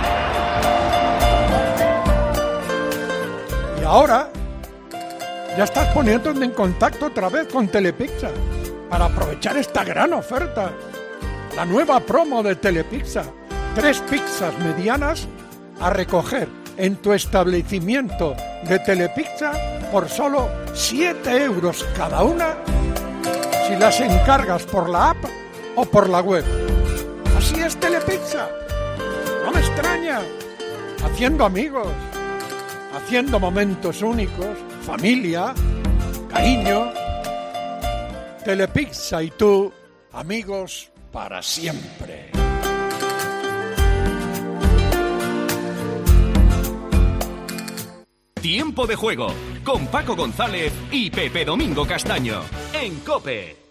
Y ahora ya estás poniéndote en contacto otra vez con Telepizza para aprovechar esta gran oferta. La nueva promo de Telepizza. 3 pizzas medianas a recoger en tu establecimiento de Telepizza por solo 7 euros cada una si las encargas por la app o por la web. Así es Telepizza. No me extraña. Haciendo amigos, haciendo momentos únicos, familia, cariño. Telepizza y tú, amigos para siempre. Tiempo de juego con Paco González y Pepe Domingo Castaño en COPE.